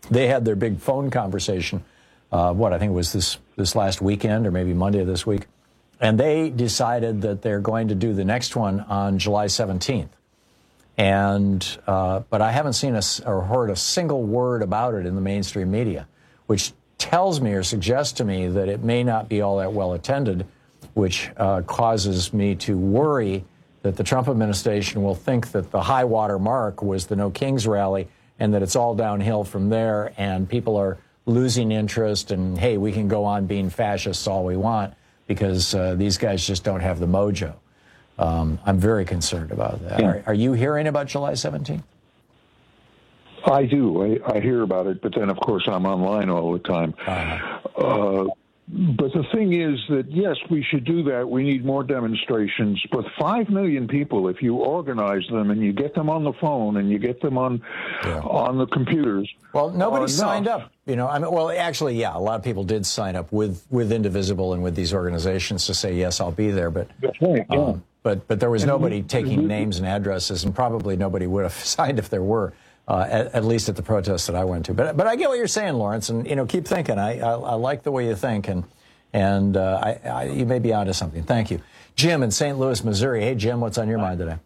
They had their big phone conversation, uh, what, I think it was this, this last weekend or maybe Monday of this week. And they decided that they're going to do the next one on July seventeenth. And, uh, but I haven't seen a, or heard a single word about it in the mainstream media, which tells me or suggests to me that it may not be all that well attended, which uh, causes me to worry that the Trump administration will think that the high water mark was the No Kings rally and that it's all downhill from there and people are losing interest and, hey, we can go on being fascists all we want because uh, these guys just don't have the mojo. Um, I'm very concerned about that. Yeah. Are, are you hearing about July seventeenth? I do. I, I hear about it, but then, of course, I'm online all the time. Uh-huh. Uh, but the thing is that, yes, we should do that. We need more demonstrations. But five million people, if you organize them and you get them on the phone and you get them on yeah. on the computers. Well, nobody signed up. You know, I mean, well, actually, yeah, a lot of people did sign up with, with Indivisible and with these organizations to say, yes, I'll be there. But That's right, yeah. um, but, but there was and nobody we, taking we, names and addresses, and probably nobody would have signed if there were. Uh, at, at least at the protests that I went to. But but I get what you're saying, Lawrence, and you know, keep thinking. I I, I like the way you think, and and uh, I, I, you may be onto something. Thank you, Jim in Saint Louis, Missouri. Hey, Jim, what's on your mind today?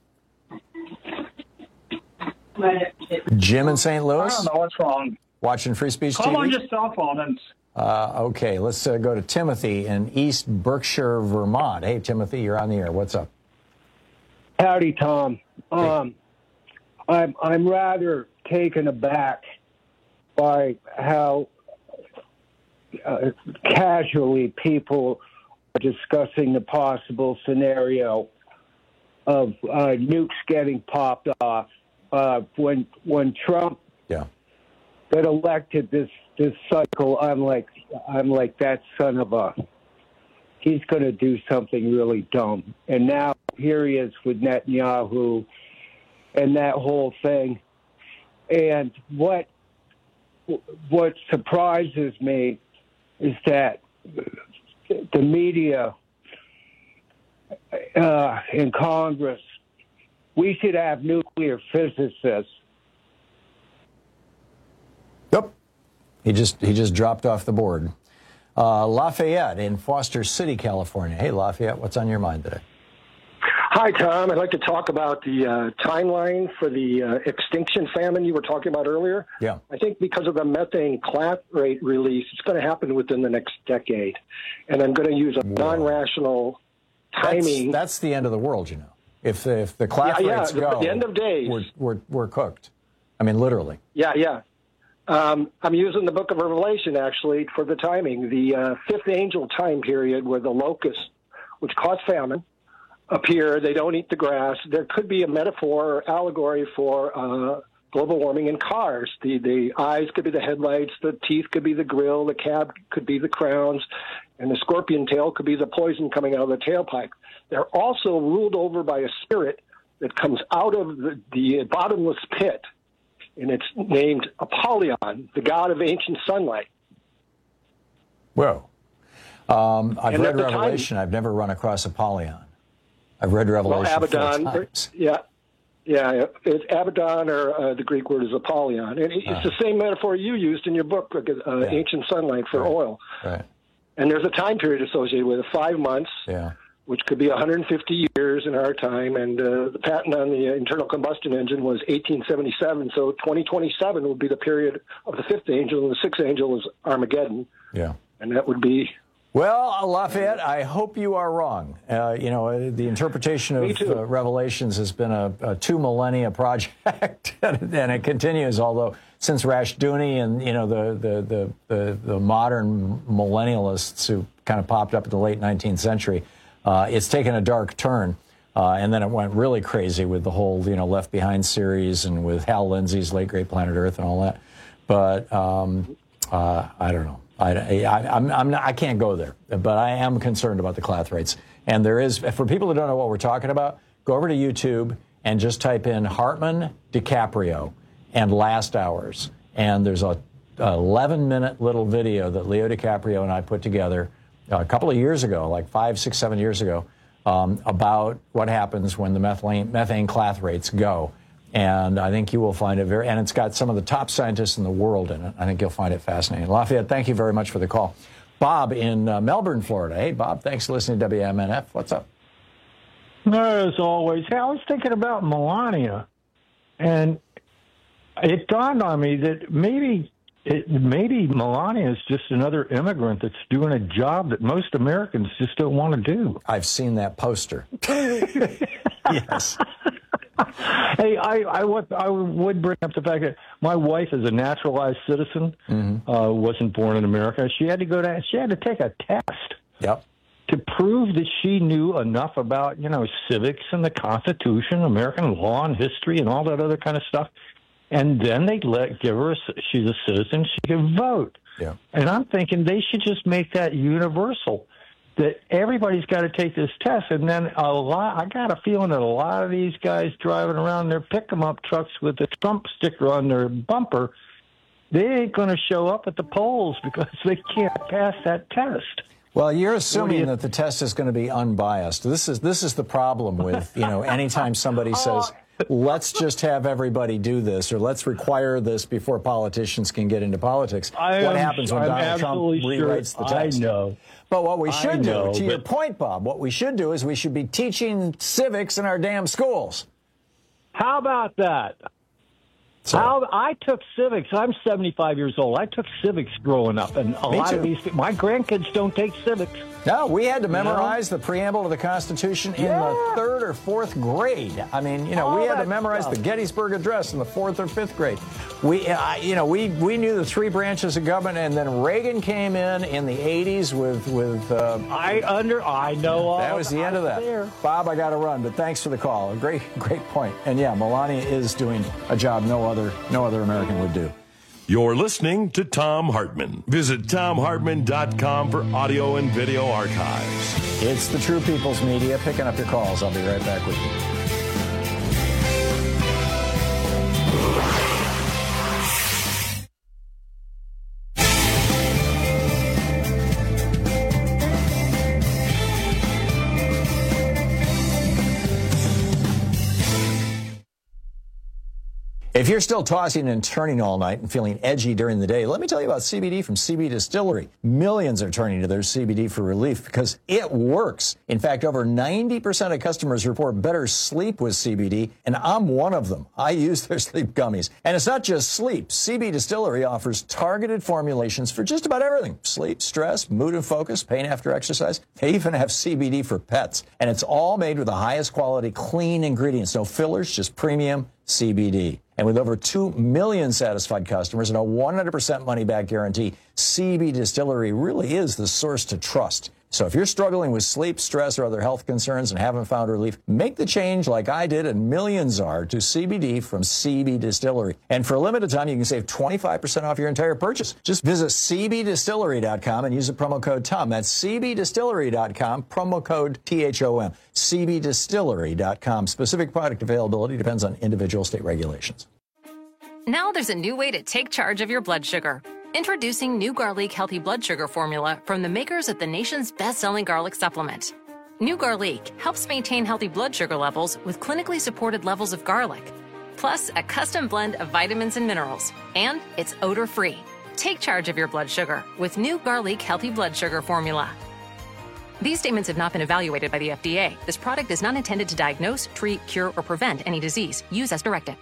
Jim in Saint Louis. I don't know what's wrong. Watching Free Speech Call T V. on your cell phone and. Uh, okay, let's uh, go to Timothy in East Berkshire, Vermont. Hey, Timothy, you're on the air. What's up? Howdy, Tom. Um. Hey. I'm I'm rather taken aback by how uh, casually people are discussing the possible scenario of uh, nukes getting popped off. Uh, when when Trump yeah. got elected this this cycle, I'm like I'm like that son of a. He's going to do something really dumb, and now here he is with Netanyahu. And that whole thing. And what what surprises me is that the media uh, in Congress, we should have nuclear physicists. Yep. He just he just dropped off the board. Uh, Lafayette in Foster City, California. Hey, Lafayette, what's on your mind today? Hi, Tom. I'd like to talk about the uh, timeline for the uh, extinction famine you were talking about earlier. Yeah. I think because of the methane clathrate release, it's going to happen within the next decade. And I'm going to use a Whoa. non-rational timing. That's, that's the end of the world, you know. If, if the clathrates yeah, yeah, go, at the end of days, we're, we're, we're cooked. I mean, literally. Yeah, yeah. Um, I'm using the book of Revelation, actually, for the timing. The uh, fifth angel time period where the locusts, which cause famine, appear. They don't eat the grass. There could be a metaphor or allegory for uh, global warming in cars. The the eyes could be the headlights, the teeth could be the grill, the cab could be the crowns, and the scorpion tail could be the poison coming out of the tailpipe. They're also ruled over by a spirit that comes out of the, the bottomless pit, and it's named Apollyon, the god of ancient sunlight. Whoa. Um, I've and read Revelation. Time, I've never run across Apollyon. I've read Revelation well, Abaddon, four times. Yeah, yeah, it's Abaddon, or uh, the Greek word is Apollyon. And it's uh, the same metaphor you used in your book, uh, yeah. Ancient Sunlight for right. Oil. Right. And there's a time period associated with it, five months, yeah. which could be one hundred fifty years in our time. And uh, the patent on the internal combustion engine was eighteen seventy-seven, so twenty twenty-seven would be the period of the fifth angel, and the sixth angel is Armageddon. Yeah. And that would be... Well, Lafayette, I hope you are wrong. Uh, you know, the interpretation of uh, Revelations has been a, a two millennia project, and it continues, although since Rushdoony and, you know, the, the, the, the, the modern millennialists who kind of popped up in the late nineteenth century, uh, it's taken a dark turn. Uh, and then it went really crazy with the whole, you know, Left Behind series and with Hal Lindsey's Late Great Planet Earth and all that. But um, uh, I don't know. I, I, I'm, I'm not, I can't go there, but I am concerned about the clathrates. And there is, for people who don't know what we're talking about, go over to YouTube and just type in Hartman DiCaprio and Last Hours. And there's a eleven minute little video that Leo DiCaprio and I put together a couple of years ago, like five, six, seven years ago, um, about what happens when the methane, methane clathrates go. And I think you will find it very, and it's got some of the top scientists in the world in it. I think you'll find it fascinating. Lafayette, thank you very much for the call. Bob in uh, Melbourne, Florida. Hey, Bob, thanks for listening to W M N F. What's up? As always, hey, I was thinking about Melania, and it dawned on me that maybe it, maybe Melania is just another immigrant that's doing a job that most Americans just don't want to do. I've seen that poster. Yes. Hey, I, I, would, I would bring up the fact that my wife is a naturalized citizen, mm-hmm. uh, wasn't born in America. She had to go to, she had to take a test. Yep. To prove that she knew enough about, you know, civics and the Constitution, American law and history and all that other kind of stuff. And then they let give her, a, she's a citizen, she can vote. Yeah. And I'm thinking they should just make that universal, that everybody's got to take this test. And then a lot, I got a feeling that a lot of these guys driving around their pick-em-up trucks with the Trump sticker on their bumper, they ain't going to show up at the polls because they can't pass that test. Well, you're assuming you... that the test is going to be unbiased. This is this is the problem with, you know, anytime somebody says, let's just have everybody do this, or let's require this before politicians can get into politics. I what am, happens when I'm Donald Trump rewrites sure, the text? I know. But what we should know, do, to but... your point, Bob, what we should do is we should be teaching civics in our damn schools. How about that? So, How, I took civics. I'm seventy-five years old. I took civics growing up, and a lot too. of these, my grandkids don't take civics. No, we had to memorize you know? the preamble to the Constitution in yeah. the third or fourth grade. I mean, you know, All we had to that memorize stuff. the Gettysburg Address in the fourth or fifth grade. We, uh, you know, we we knew the three branches of government, and then Reagan came in in the eighties with with. Uh, I under I know all. That was the end of that. There. Bob, I got to run, but thanks for the call. A great great point. And yeah, Melania is doing a job no other no other American would do. You're listening to Thom Hartmann. Visit Thom Hartmann dot com for audio and video archives. It's the True People's Media picking up your calls. I'll be right back with you. If you're still tossing and turning all night and feeling edgy during the day, let me tell you about C B D from C B Distillery. Millions are turning to their C B D for relief because it works. In fact, over ninety percent of customers report better sleep with C B D, and I'm one of them. I use their sleep gummies. And it's not just sleep. C B Distillery offers targeted formulations for just about everything. Sleep, stress, mood and focus, pain after exercise. They even have C B D for pets. And it's all made with the highest quality, clean ingredients. No fillers, just premium C B D. And with over two million satisfied customers and a one hundred percent money-back guarantee, C B Distillery really is the source to trust. So if you're struggling with sleep, stress, or other health concerns and haven't found relief, make the change like I did and millions are to C B D from C B Distillery. And for a limited time, you can save twenty-five percent off your entire purchase. Just visit C B distillery dot com and use the promo code TOM. That's C B distillery dot com, promo code T H O M. C B distillery dot com. Specific product availability depends on individual state regulations. Now there's a new way to take charge of your blood sugar. Introducing New Garlic Healthy Blood Sugar Formula from the makers of the nation's best-selling garlic supplement. New Garlic helps maintain healthy blood sugar levels with clinically supported levels of garlic, plus a custom blend of vitamins and minerals, and it's odor-free. Take charge of your blood sugar with New Garlic Healthy Blood Sugar Formula. These statements have not been evaluated by the F D A. This product is not intended to diagnose, treat, cure, or prevent any disease. Use as directed.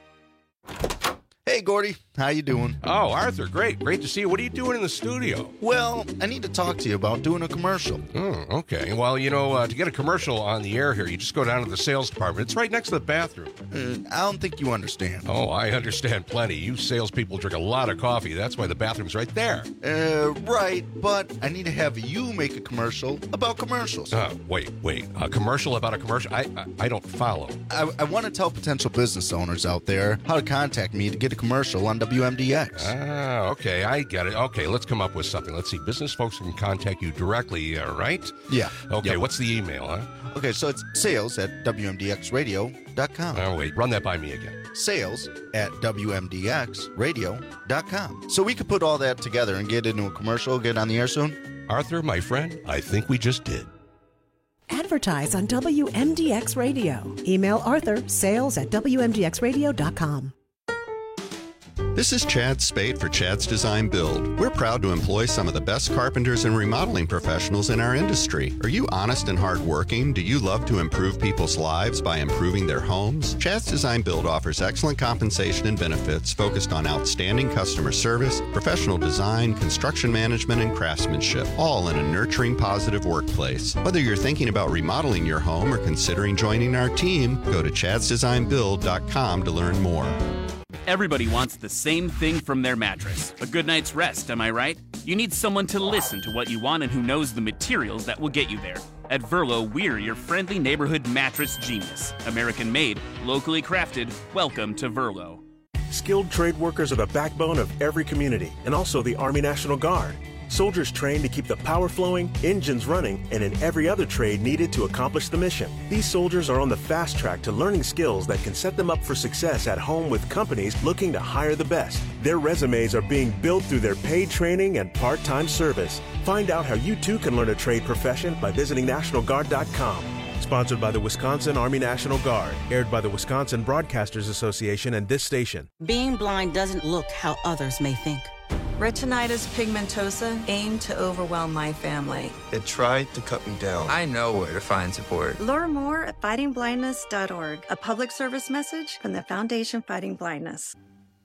Hey, Gordy. How you doing? Oh, Arthur, great. Great to see you. What are you doing in the studio? Well, I need to talk to you about doing a commercial. Oh, okay. Well, you know, uh, to get a commercial on the air here, you just go down to the sales department. It's right next to the bathroom. Uh, I don't think you understand. Oh, I understand plenty. You salespeople drink a lot of coffee. That's why the bathroom's right there. Uh, right, but I need to have you make a commercial about commercials. Uh, wait, wait. A commercial about a commercial? I I, I don't follow. I, I want to tell potential business owners out there how to contact me to get a commercial on W M D X. Ah, okay, I get it. Okay, let's come up with something. Let's see. Business folks can contact you directly, uh, right? Yeah. Okay, yep. What's the email, huh? Okay, so it's sales at W M D X radio dot com. Oh, wait, run that by me again. Sales at W M D X radio dot com. So we could put all that together and get into a commercial, get on the air soon? Arthur, my friend, I think we just did. Advertise on W M D X Radio. Email Arthur, sales at W M D X radio dot com. This is Chad Spate for Chad's Design Build. We're proud to employ some of the best carpenters and remodeling professionals in our industry. Are you honest and hardworking? Do you love to improve people's lives by improving their homes? Chad's Design Build offers excellent compensation and benefits focused on outstanding customer service, professional design, construction management, and craftsmanship, all in a nurturing, positive workplace. Whether you're thinking about remodeling your home or considering joining our team, go to chads design build dot com to learn more. Everybody wants the same thing from their mattress. A good night's rest, am I right? You need someone to listen to what you want and who knows the materials that will get you there. At Verlo, we're your friendly neighborhood mattress genius. American made, locally crafted. Welcome to Verlo. Skilled trade workers are the backbone of every community, and also the Army National Guard. Soldiers trained to keep the power flowing, engines running, and in every other trade needed to accomplish the mission. These soldiers are on the fast track to learning skills that can set them up for success at home with companies looking to hire the best. Their resumes are being built through their paid training and part-time service. Find out how you too can learn a trade profession by visiting national guard dot com. Sponsored by the Wisconsin Army National Guard. Aired by the Wisconsin Broadcasters Association and this station. Being blind doesn't look how others may think. Retinitis pigmentosa aimed to overwhelm my family. It tried to cut me down. I know where to find support. Learn more at fighting blindness dot org, a public service message from the Foundation Fighting Blindness.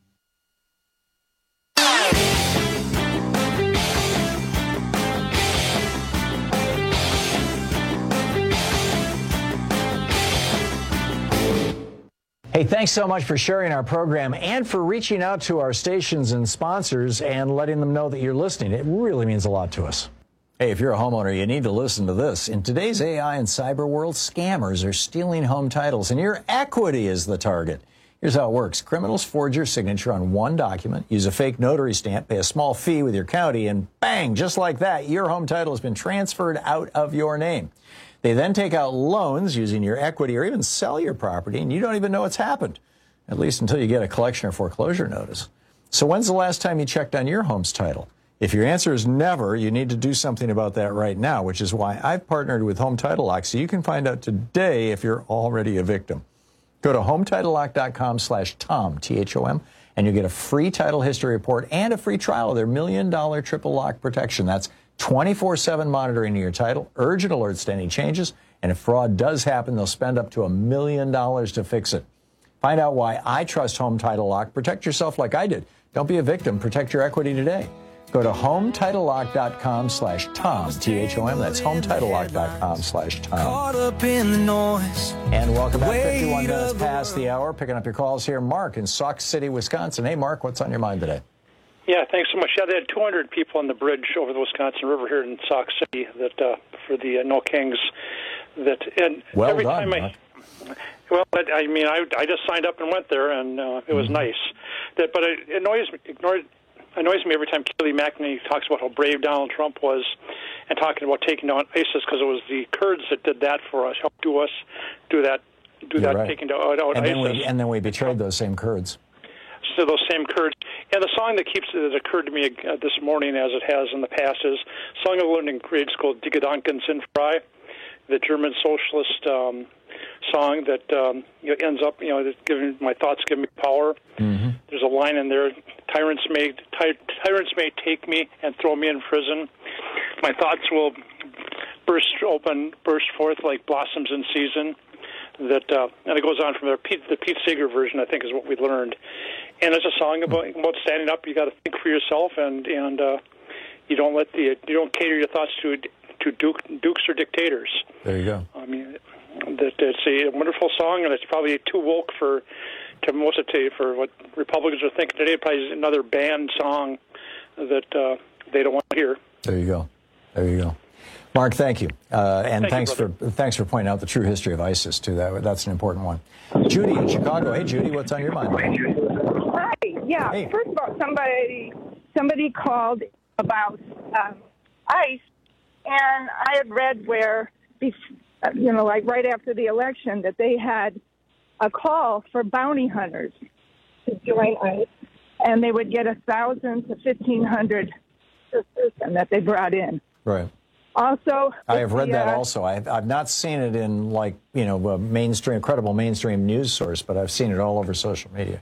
Hey, thanks so much for sharing our program and for reaching out to our stations and sponsors and letting them know that you're listening. It really means a lot to us. Hey, if you're a homeowner, you need to listen to this. In today's A I and cyber world, scammers are stealing home titles, and your equity is the target. Here's how it works. Criminals forge your signature on one document, use a fake notary stamp, pay a small fee with your county, and bang, just like that, your home title has been transferred out of your name. They then take out loans using your equity or even sell your property, and you don't even know it's happened, at least until you get a collection or foreclosure notice. So when's the last time you checked on your home's title? If your answer is never, you need to do something about that right now, which is why I've partnered with Home Title Lock, so you can find out today if you're already a victim. Go to home title lock dot com slash Tom, T H O M, and you'll get a free title history report and a free trial of their million dollar triple lock protection. That's twenty-four seven monitoring of your title, urgent alerts to any changes, and if fraud does happen, they'll spend up to a million dollars to fix it. Find out why I trust Home Title Lock. Protect yourself like I did. Don't be a victim. Protect your equity today. Go to home title lock dot com slash Tom, T H O M. That's home title lock dot com slash Tom. Caught up in the noise. And welcome back. fifty-one minutes past the hour. Picking up your calls here. Mark in Sauk City, Wisconsin. Hey, Mark, what's on your mind today? Yeah, thanks so much. Yeah, they had two hundred people on the bridge over the Wisconsin River here in Sauk City that uh, for the uh, No Kings. That and well every done, time Mark. I, well, I, I mean, I I just signed up and went there, and uh, it was Mm-hmm. nice. That, but it annoys me. Ignored, annoys me every time Kelly McEnany talks about how brave Donald Trump was, and talking about taking down ISIS because it was the Kurds that did that for us, helped do us, do that, do You're that, right. taking down out and ISIS. then we and then we betrayed those same Kurds. So those same Kurds. And the song that keeps that occurred to me uh, this morning, as it has in the past, is a song I learned in grade school, Die Gedanken sind frei, the German socialist um, song that um, you know, ends up, you know, giving my thoughts give me power. Mm-hmm. There's a line in there: tyrants may ty- tyrants may take me and throw me in prison. My thoughts will burst open, burst forth like blossoms in season. That uh, and it goes on from there. Pete, the Pete Seeger version, I think, is what we learned. And it's a song about about standing up. You got to think for yourself, and and uh, you don't let the you don't cater your thoughts to to duke, dukes or dictators. There you go. I mean, that it's a wonderful song, and it's probably too woke for to most of today for what Republicans are thinking today. Probably is another banned song that uh, they don't want to hear. There you go. There you go. Mark, thank you, uh, and Thank thanks you, for thanks for pointing out the true history of ISIS too. That that's an important one. Judy in Chicago. Hey, Judy, what's on your mind? Hi. Yeah. Hey. First of all, somebody somebody called about um, ICE, and I had read where, bef- you know, like right after the election, that they had a call for bounty hunters to join ICE, and they would get a thousand to fifteen hundred per person that they brought in. Right. Also, I have read the, that uh, also. I've, I've not seen it in, like, you know, a mainstream, credible mainstream news source, but I've seen it all over social media.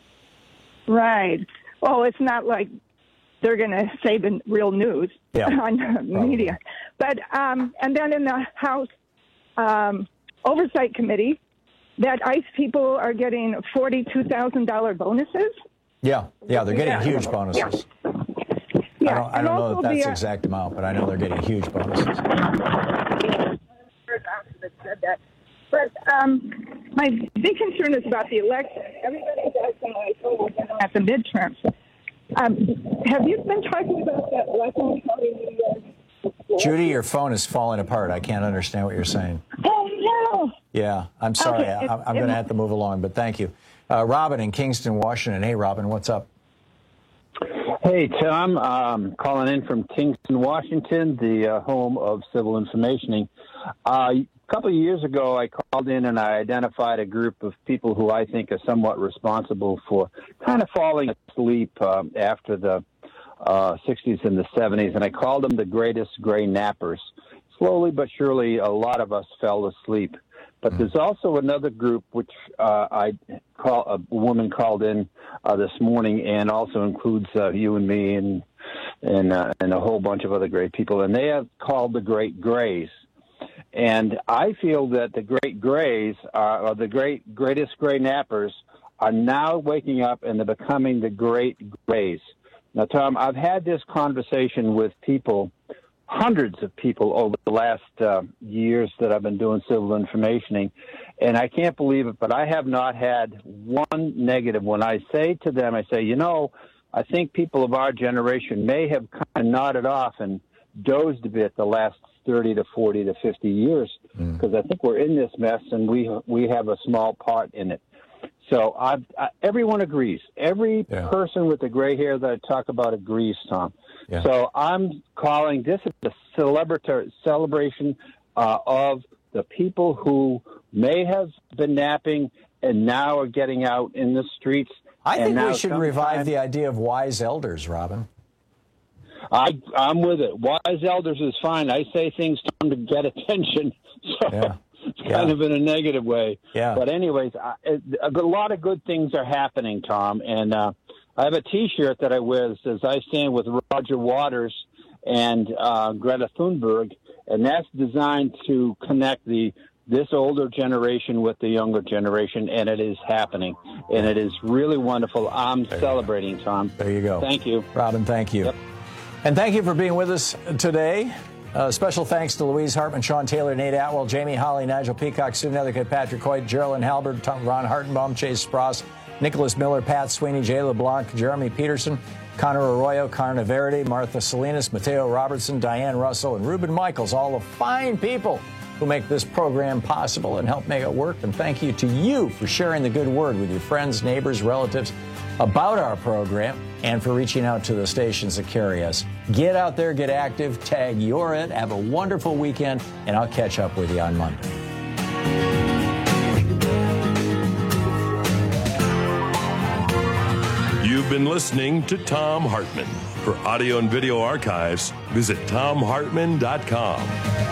Right. Well, it's not like they're going to say the real news yeah, on media. But, um, and then in the House um, Oversight Committee, that ICE people are getting forty-two thousand dollars bonuses. Yeah, yeah, they're getting Yeah. huge bonuses. Yeah. I don't, I don't know that that's the exact amount, but I know they're getting huge bonuses. That said that. But um, my big concern is about the election. Everybody's asking like, at the midterms. Um, have you been talking about that election county media? Judy, your phone is falling apart. I can't understand what you're saying. Oh, no. Yeah, I'm sorry. Okay, I, I'm going to have to move along, but thank you. Uh, Robin in Kingston, Washington. Hey, Robin, what's up? Hey, Tom. Um, calling in from Kingston, Washington, the uh, home of civil informationing. Uh, a couple of years ago, I called in and I identified a group of people who I think are somewhat responsible for kind of falling asleep um, after the uh, sixties and the seventies, and I called them the greatest gray nappers. Slowly but surely, a lot of us fell asleep. But there's also another group which uh, I call a woman called in uh, this morning, and also includes uh, you and me and and uh, and a whole bunch of other great people, and they have called the Great Grays. And I feel that the Great Grays are, or the great greatest gray nappers are now waking up and they're becoming the Great Grays. Now, Tom, I've had this conversation with people. Hundreds of people over the last uh, years that I've been doing civil informationing, and I can't believe it, but I have not had one negative. When I say to them, I say, you know, I think people of our generation may have kind of nodded off and dozed a bit the last thirty to forty to fifty years, because mm. I think we're in this mess and we we have a small part in it. So I've, I, everyone agrees. Every yeah. person with the gray hair that I talk about agrees, Tom. Yeah. So I'm calling this is a celebratory celebration uh, of the people who may have been napping and now are getting out in the streets. I think we should revive the idea of wise elders, Robin. I, I'm with it. Wise elders is fine. I say things Tom, to get attention. So yeah. It's kind yeah. of in a negative way. Yeah. But anyways, I, a, a lot of good things are happening, Tom. And uh, I have a T-shirt that I wear that says, I stand with Roger Waters and uh, Greta Thunberg. And that's designed to connect the this older generation with the younger generation. And it is happening. And it is really wonderful. I'm there celebrating, Tom. There you go. Thank you. Robin, thank you. Yep. And thank you for being with us today. Uh, special thanks to Louise Hartman, Sean Taylor, Nate Atwell, Jamie Holly, Nigel Peacock, Sue Nethercutt, Patrick Hoyt, Geraldine Halbert, Tom, Ron Hartenbaum, Chase Spross, Nicholas Miller, Pat Sweeney, Jay LeBlanc, Jeremy Peterson, Connor Arroyo, Carna Verity, Martha Salinas, Mateo Robertson, Diane Russell, and Ruben Michaels, all the fine people who make this program possible and help make it work. And thank you to you for sharing the good word with your friends, neighbors, relatives about our program, and for reaching out to the stations that carry us. Get out there, get active, tag You're It, have a wonderful weekend, and I'll catch up with you on Monday. You've been listening to Thom Hartmann. For audio and video archives, visit thom hartmann dot com.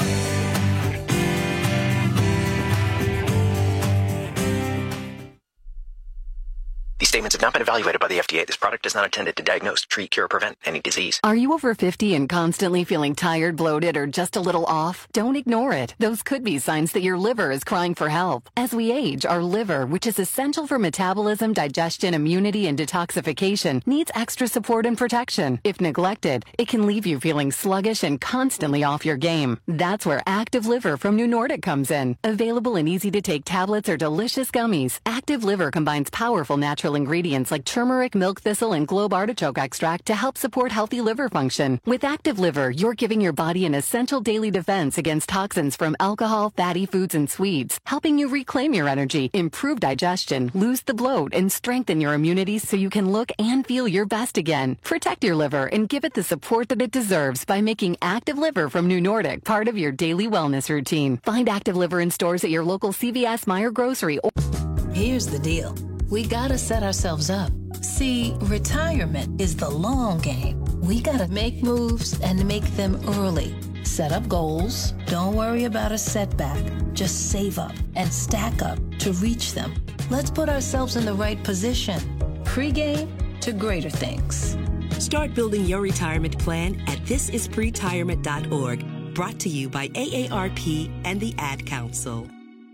These statements have not been evaluated by the F D A. This product is not intended to diagnose, treat, cure, or prevent any disease. Are you over fifty and constantly feeling tired, bloated, or just a little off? Don't ignore it. Those could be signs that your liver is crying for help. As we age, our liver, which is essential for metabolism, digestion, immunity, and detoxification, needs extra support and protection. If neglected, it can leave you feeling sluggish and constantly off your game. That's where Active Liver from New Nordic comes in. Available in easy-to-take tablets or delicious gummies, Active Liver combines powerful natural ingredients like turmeric, milk thistle, and globe artichoke extract to help support healthy liver function. With Active Liver, you're giving your body an essential daily defense against toxins from alcohol, fatty foods, and sweets, helping you reclaim your energy, improve digestion, lose the bloat, and strengthen your immunity so you can look and feel your best again. Protect your liver and give it the support that it deserves by making Active Liver from New Nordic part of your daily wellness routine. Find Active Liver in stores at your local C V S, Meijer Grocery, or... Here's the deal. We gotta set ourselves up. See, retirement is the long game. We gotta make moves and make them early. Set up goals. Don't worry about a setback. Just save up and stack up to reach them. Let's put ourselves in the right position. Pre-game to greater things. Start building your retirement plan at this is pretirement dot org. Brought to you by A A R P and the Ad Council.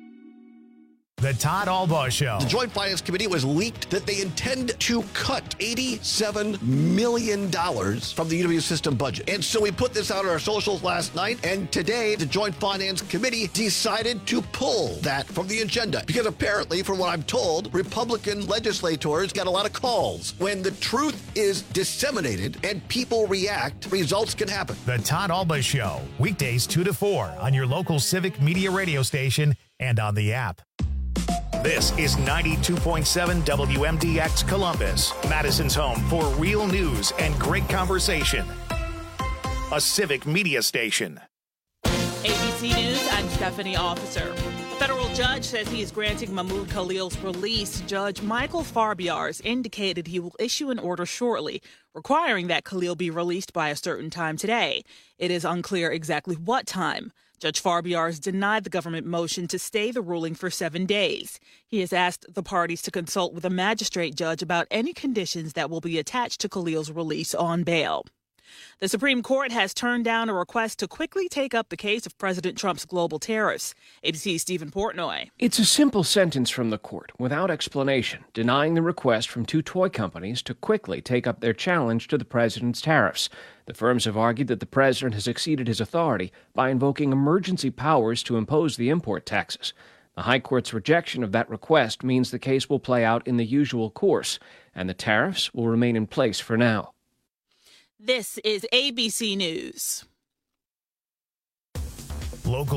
The Todd Albaugh Show. The Joint Finance Committee was leaked that they intend to cut eighty-seven million dollars from the Uniview system budget. And so we put this out on our socials last night, and today the Joint Finance Committee decided to pull that from the agenda. Because apparently, from what I'm told, Republican legislators got a lot of calls. When the truth is disseminated and people react, results can happen. The Todd Albaugh Show, weekdays two to four on your local Civic Media radio station and on the app. This is ninety-two point seven W M D X Columbus, Madison's home for real news and great conversation. A Civic Media station. A B C News, I'm Stephanie Officer. A federal judge says he is granting Mahmoud Khalil's release. Judge Michael Farbiars indicated he will issue an order shortly, requiring that Khalil be released by a certain time today. It is unclear exactly what time. Judge Farbiars denied the government motion to stay the ruling for seven days. He has asked the parties to consult with a magistrate judge about any conditions that will be attached to Khalil's release on bail. The Supreme Court has turned down a request to quickly take up the case of President Trump's global tariffs. A B C's Stephen Portnoy. It's a simple sentence from the court, without explanation, denying the request from two toy companies to quickly take up their challenge to the president's tariffs. The firms have argued that the president has exceeded his authority by invoking emergency powers to impose the import taxes. The High Court's rejection of that request means the case will play out in the usual course, and the tariffs will remain in place for now. This is A B C News. Local